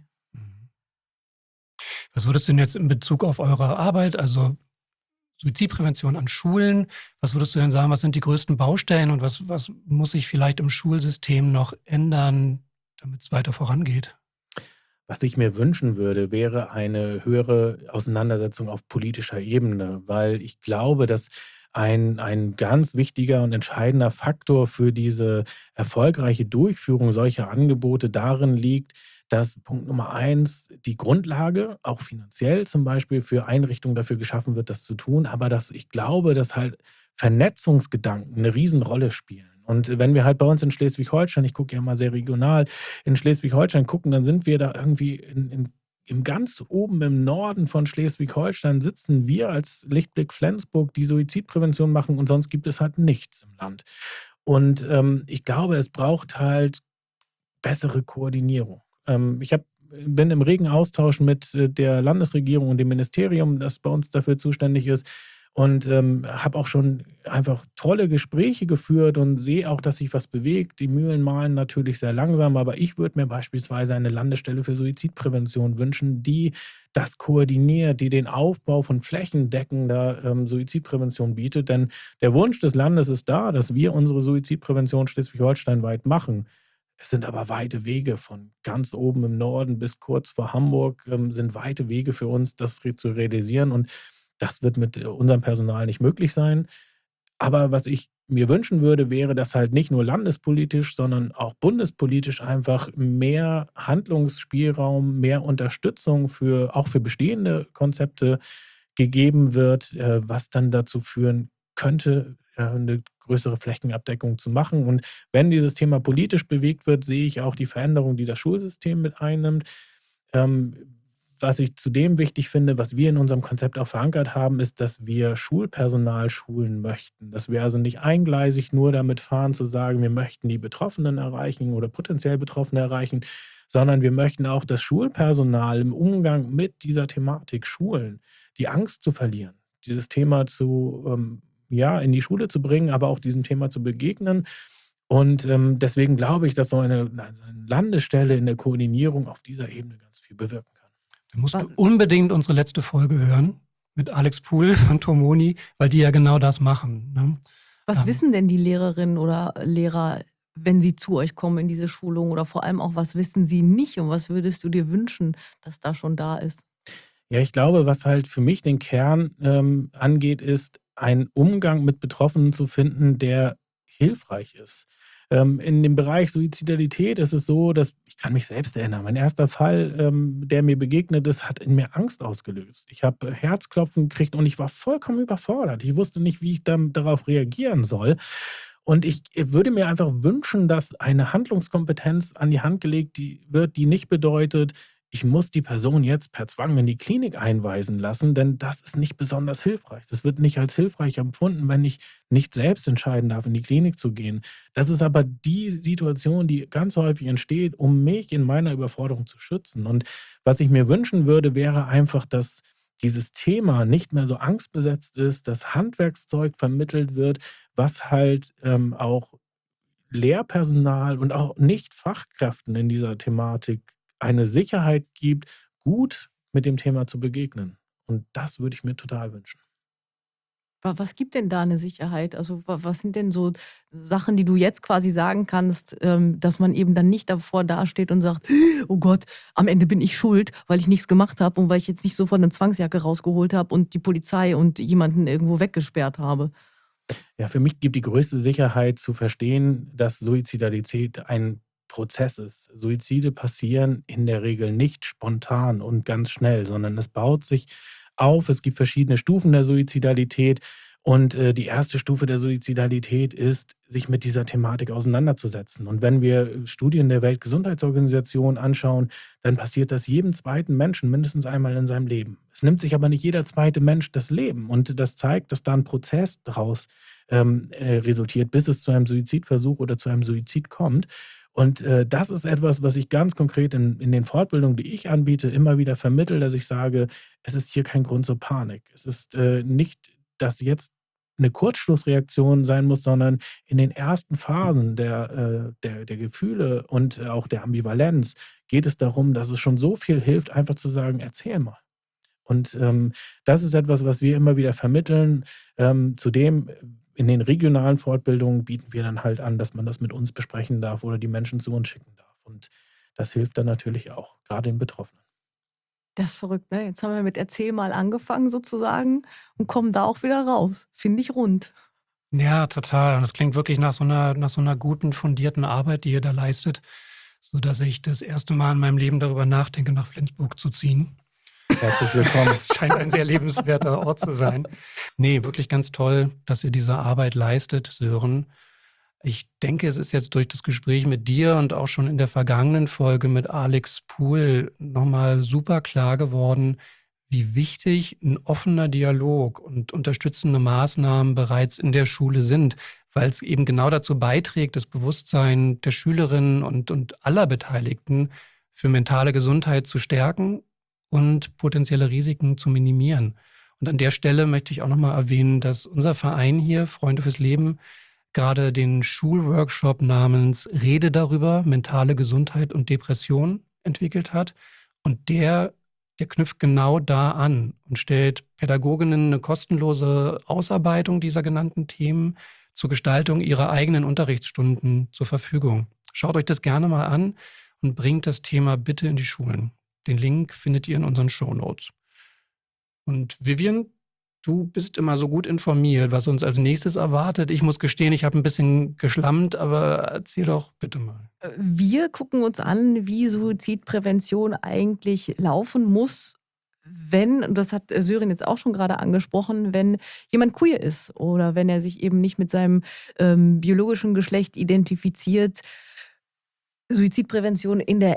Was würdest du denn jetzt in Bezug auf eure Arbeit, also Suizidprävention an Schulen, was würdest du denn sagen, was sind die größten Baustellen und was muss sich vielleicht im Schulsystem noch ändern, damit es weiter vorangeht? Was ich mir wünschen würde, wäre eine höhere Auseinandersetzung auf politischer Ebene, weil ich glaube, dass ein ganz wichtiger und entscheidender Faktor für diese erfolgreiche Durchführung solcher Angebote darin liegt, dass Punkt Nummer 1 die Grundlage, auch finanziell zum Beispiel, für Einrichtungen dafür geschaffen wird, das zu tun, aber dass ich glaube, dass halt Vernetzungsgedanken eine Riesenrolle spielen. Und wenn wir halt bei uns in Schleswig-Holstein, ich gucke ja mal sehr regional, in Schleswig-Holstein gucken, dann sind wir da irgendwie im ganz oben im Norden von Schleswig-Holstein sitzen wir als Lichtblick Flensburg, die Suizidprävention machen und sonst gibt es halt nichts im Land. Und ich glaube, es braucht halt bessere Koordinierung. Ich bin im regen Austausch mit der Landesregierung und dem Ministerium, das bei uns dafür zuständig ist. Und habe auch schon einfach tolle Gespräche geführt und sehe auch, dass sich was bewegt. Die Mühlen mahlen natürlich sehr langsam, aber ich würde mir beispielsweise eine Landesstelle für Suizidprävention wünschen, die das koordiniert, die den Aufbau von flächendeckender Suizidprävention bietet. Denn der Wunsch des Landes ist da, dass wir unsere Suizidprävention schleswig-holsteinweit machen. Es sind aber weite Wege von ganz oben im Norden bis kurz vor Hamburg, sind weite Wege für uns, das zu realisieren. Und das wird mit unserem Personal nicht möglich sein. Aber was ich mir wünschen würde, wäre, dass halt nicht nur landespolitisch, sondern auch bundespolitisch einfach mehr Handlungsspielraum, mehr Unterstützung auch für bestehende Konzepte gegeben wird, was dann dazu führen könnte, eine größere Flächenabdeckung zu machen. Und wenn dieses Thema politisch bewegt wird, sehe ich auch die Veränderung, die das Schulsystem mit einnimmt. Was ich zudem wichtig finde, was wir in unserem Konzept auch verankert haben, ist, dass wir Schulpersonal schulen möchten. Dass wir also nicht eingleisig nur damit fahren, zu sagen, wir möchten die Betroffenen erreichen oder potenziell Betroffene erreichen, sondern wir möchten auch das Schulpersonal im Umgang mit dieser Thematik schulen, die Angst zu verlieren, dieses Thema in die Schule zu bringen, aber auch diesem Thema zu begegnen. Und deswegen glaube ich, dass so eine Landesstelle in der Koordinierung auf dieser Ebene ganz viel bewirken kann. Du musst unbedingt unsere letzte Folge hören mit Alex Puhl von Tomoni, weil die ja genau das machen. Ne? Was wissen denn die Lehrerinnen oder Lehrer, wenn sie zu euch kommen in diese Schulung? Oder vor allem auch, was wissen sie nicht und was würdest du dir wünschen, dass da schon da ist? Ja, ich glaube, was halt für mich den Kern angeht, ist, einen Umgang mit Betroffenen zu finden, der hilfreich ist. In dem Bereich Suizidalität ist es so, dass ich kann mich selbst erinnern. Mein erster Fall, der mir begegnet ist, hat in mir Angst ausgelöst. Ich habe Herzklopfen gekriegt und ich war vollkommen überfordert. Ich wusste nicht, wie ich dann darauf reagieren soll. Und ich würde mir einfach wünschen, dass eine Handlungskompetenz an die Hand gelegt wird, die nicht bedeutet, ich muss die Person jetzt per Zwang in die Klinik einweisen lassen, denn das ist nicht besonders hilfreich. Das wird nicht als hilfreich empfunden, wenn ich nicht selbst entscheiden darf, in die Klinik zu gehen. Das ist aber die Situation, die ganz häufig entsteht, um mich in meiner Überforderung zu schützen. Und was ich mir wünschen würde, wäre einfach, dass dieses Thema nicht mehr so angstbesetzt ist, dass Handwerkszeug vermittelt wird, was halt auch Lehrpersonal und auch Nicht-Fachkräften in dieser Thematik eine Sicherheit gibt, gut mit dem Thema zu begegnen. Und das würde ich mir total wünschen. Was gibt denn da eine Sicherheit? Also was sind denn so Sachen, die du jetzt quasi sagen kannst, dass man eben dann nicht davor dasteht und sagt, oh Gott, am Ende bin ich schuld, weil ich nichts gemacht habe und weil ich jetzt nicht sofort eine Zwangsjacke rausgeholt habe und die Polizei und jemanden irgendwo weggesperrt habe? Ja, für mich gibt die größte Sicherheit zu verstehen, dass Suizidalität ein Prozess ist. Suizide passieren in der Regel nicht spontan und ganz schnell, sondern es baut sich auf. Es gibt verschiedene Stufen der Suizidalität und die erste Stufe der Suizidalität ist, sich mit dieser Thematik auseinanderzusetzen. Und wenn wir Studien der Weltgesundheitsorganisation anschauen, dann passiert das jedem zweiten Menschen mindestens einmal in seinem Leben. Es nimmt sich aber nicht jeder zweite Mensch das Leben und das zeigt, dass da ein Prozess daraus resultiert, bis es zu einem Suizidversuch oder zu einem Suizid kommt. Und das ist etwas, was ich ganz konkret in den Fortbildungen, die ich anbiete, immer wieder vermittle, dass ich sage, es ist hier kein Grund zur Panik. Es ist nicht, dass jetzt eine Kurzschlussreaktion sein muss, sondern in den ersten Phasen der Gefühle und auch der Ambivalenz geht es darum, dass es schon so viel hilft, einfach zu sagen, erzähl mal. Und das ist etwas, was wir immer wieder vermitteln. Zudem in den regionalen Fortbildungen bieten wir dann halt an, dass man das mit uns besprechen darf oder die Menschen zu uns schicken darf. Und das hilft dann natürlich auch, gerade den Betroffenen. Das ist verrückt, ne? Jetzt haben wir mit Erzähl mal angefangen sozusagen und kommen da auch wieder raus. Finde ich rund. Ja, total. Und das klingt wirklich nach so einer guten, fundierten Arbeit, die ihr da leistet, sodass ich das erste Mal in meinem Leben darüber nachdenke, nach Flensburg zu ziehen. Herzlich willkommen. Es scheint ein sehr lebenswerter Ort zu sein. Nee, wirklich ganz toll, dass ihr diese Arbeit leistet, Sören. Ich denke, es ist jetzt durch das Gespräch mit dir und auch schon in der vergangenen Folge mit Alex Puhl nochmal super klar geworden, wie wichtig ein offener Dialog und unterstützende Maßnahmen bereits in der Schule sind, weil es eben genau dazu beiträgt, das Bewusstsein der Schülerinnen und aller Beteiligten für mentale Gesundheit zu stärken und potenzielle Risiken zu minimieren. Und an der Stelle möchte ich auch nochmal erwähnen, dass unser Verein hier, Freunde fürs Leben, gerade den Schulworkshop namens Rede darüber, mentale Gesundheit und Depression entwickelt hat. Und der knüpft genau da an und stellt Pädagoginnen eine kostenlose Ausarbeitung dieser genannten Themen zur Gestaltung ihrer eigenen Unterrichtsstunden zur Verfügung. Schaut euch das gerne mal an und bringt das Thema bitte in die Schulen. Den Link findet ihr in unseren Shownotes. Und Vivian, du bist immer so gut informiert, was uns als nächstes erwartet. Ich muss gestehen, ich habe ein bisschen geschlammt, aber erzähl doch bitte mal. Wir gucken uns an, wie Suizidprävention eigentlich laufen muss, wenn, das hat Sören jetzt auch schon gerade angesprochen, wenn jemand queer ist oder wenn er sich eben nicht mit seinem biologischen Geschlecht identifiziert. Suizidprävention in der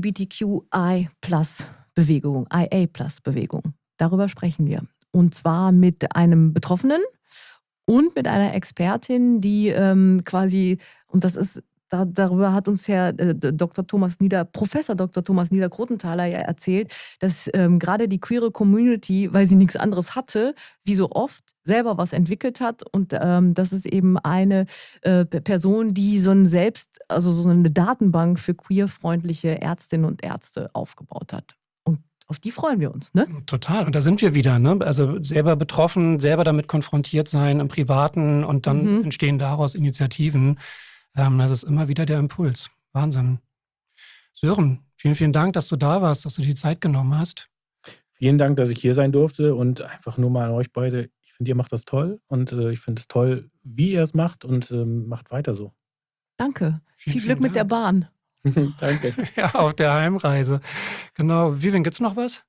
LGBTQI+-Bewegung, IA+-Bewegung. Darüber sprechen wir. Und zwar mit einem Betroffenen und mit einer Expertin, die quasi, und das ist, darüber hat uns Herr Professor Dr. Thomas Nieder-Krotenthaler ja erzählt, dass gerade die queere Community, weil sie nichts anderes hatte, wie so oft, selber was entwickelt hat. Und das ist eben eine Person, die so eine Datenbank für queerfreundliche Ärztinnen und Ärzte aufgebaut hat. Und auf die freuen wir uns, ne? Total. Und da sind wir wieder, ne? Also selber betroffen, selber damit konfrontiert sein im Privaten und dann entstehen daraus Initiativen. Das ist immer wieder der Impuls. Wahnsinn. Sören, vielen, vielen Dank, dass du da warst, dass du dir die Zeit genommen hast. Vielen Dank, dass ich hier sein durfte und einfach nur mal an euch beide. Ich finde, ihr macht das toll und ich finde es toll, wie ihr es macht und macht weiter so. Danke. Vielen, Viel Glück vielen mit der Bahn. Danke. Ja, auf der Heimreise. Genau. Vivian, gibt's noch was?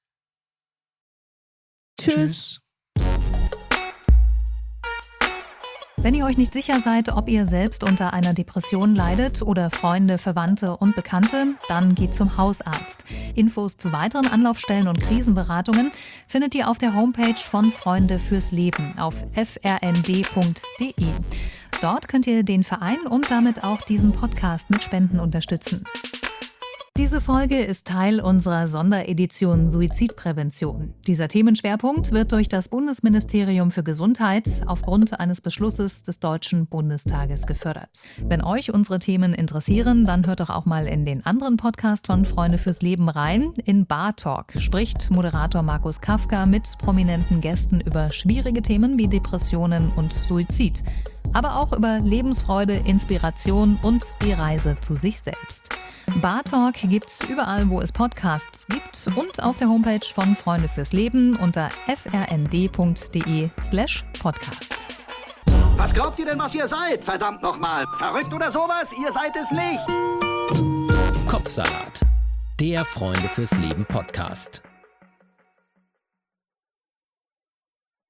Tschüss. Wenn ihr euch nicht sicher seid, ob ihr selbst unter einer Depression leidet oder Freunde, Verwandte und Bekannte, dann geht zum Hausarzt. Infos zu weiteren Anlaufstellen und Krisenberatungen findet ihr auf der Homepage von Freunde fürs Leben auf frnd.de. Dort könnt ihr den Verein und damit auch diesen Podcast mit Spenden unterstützen. Diese Folge ist Teil unserer Sonderedition Suizidprävention. Dieser Themenschwerpunkt wird durch das Bundesministerium für Gesundheit aufgrund eines Beschlusses des Deutschen Bundestages gefördert. Wenn euch unsere Themen interessieren, dann hört doch auch mal in den anderen Podcast von Freunde fürs Leben rein. In Bar Talk spricht Moderator Markus Kafka mit prominenten Gästen über schwierige Themen wie Depressionen und Suizid. Aber auch über Lebensfreude, Inspiration und die Reise zu sich selbst. Bar Talk gibt's überall, wo es Podcasts gibt und auf der Homepage von Freunde fürs Leben unter frnd.de/podcast. Was glaubt ihr denn, was ihr seid? Verdammt nochmal. Verrückt oder sowas? Ihr seid es nicht. Kopfsalat, der Freunde fürs Leben Podcast.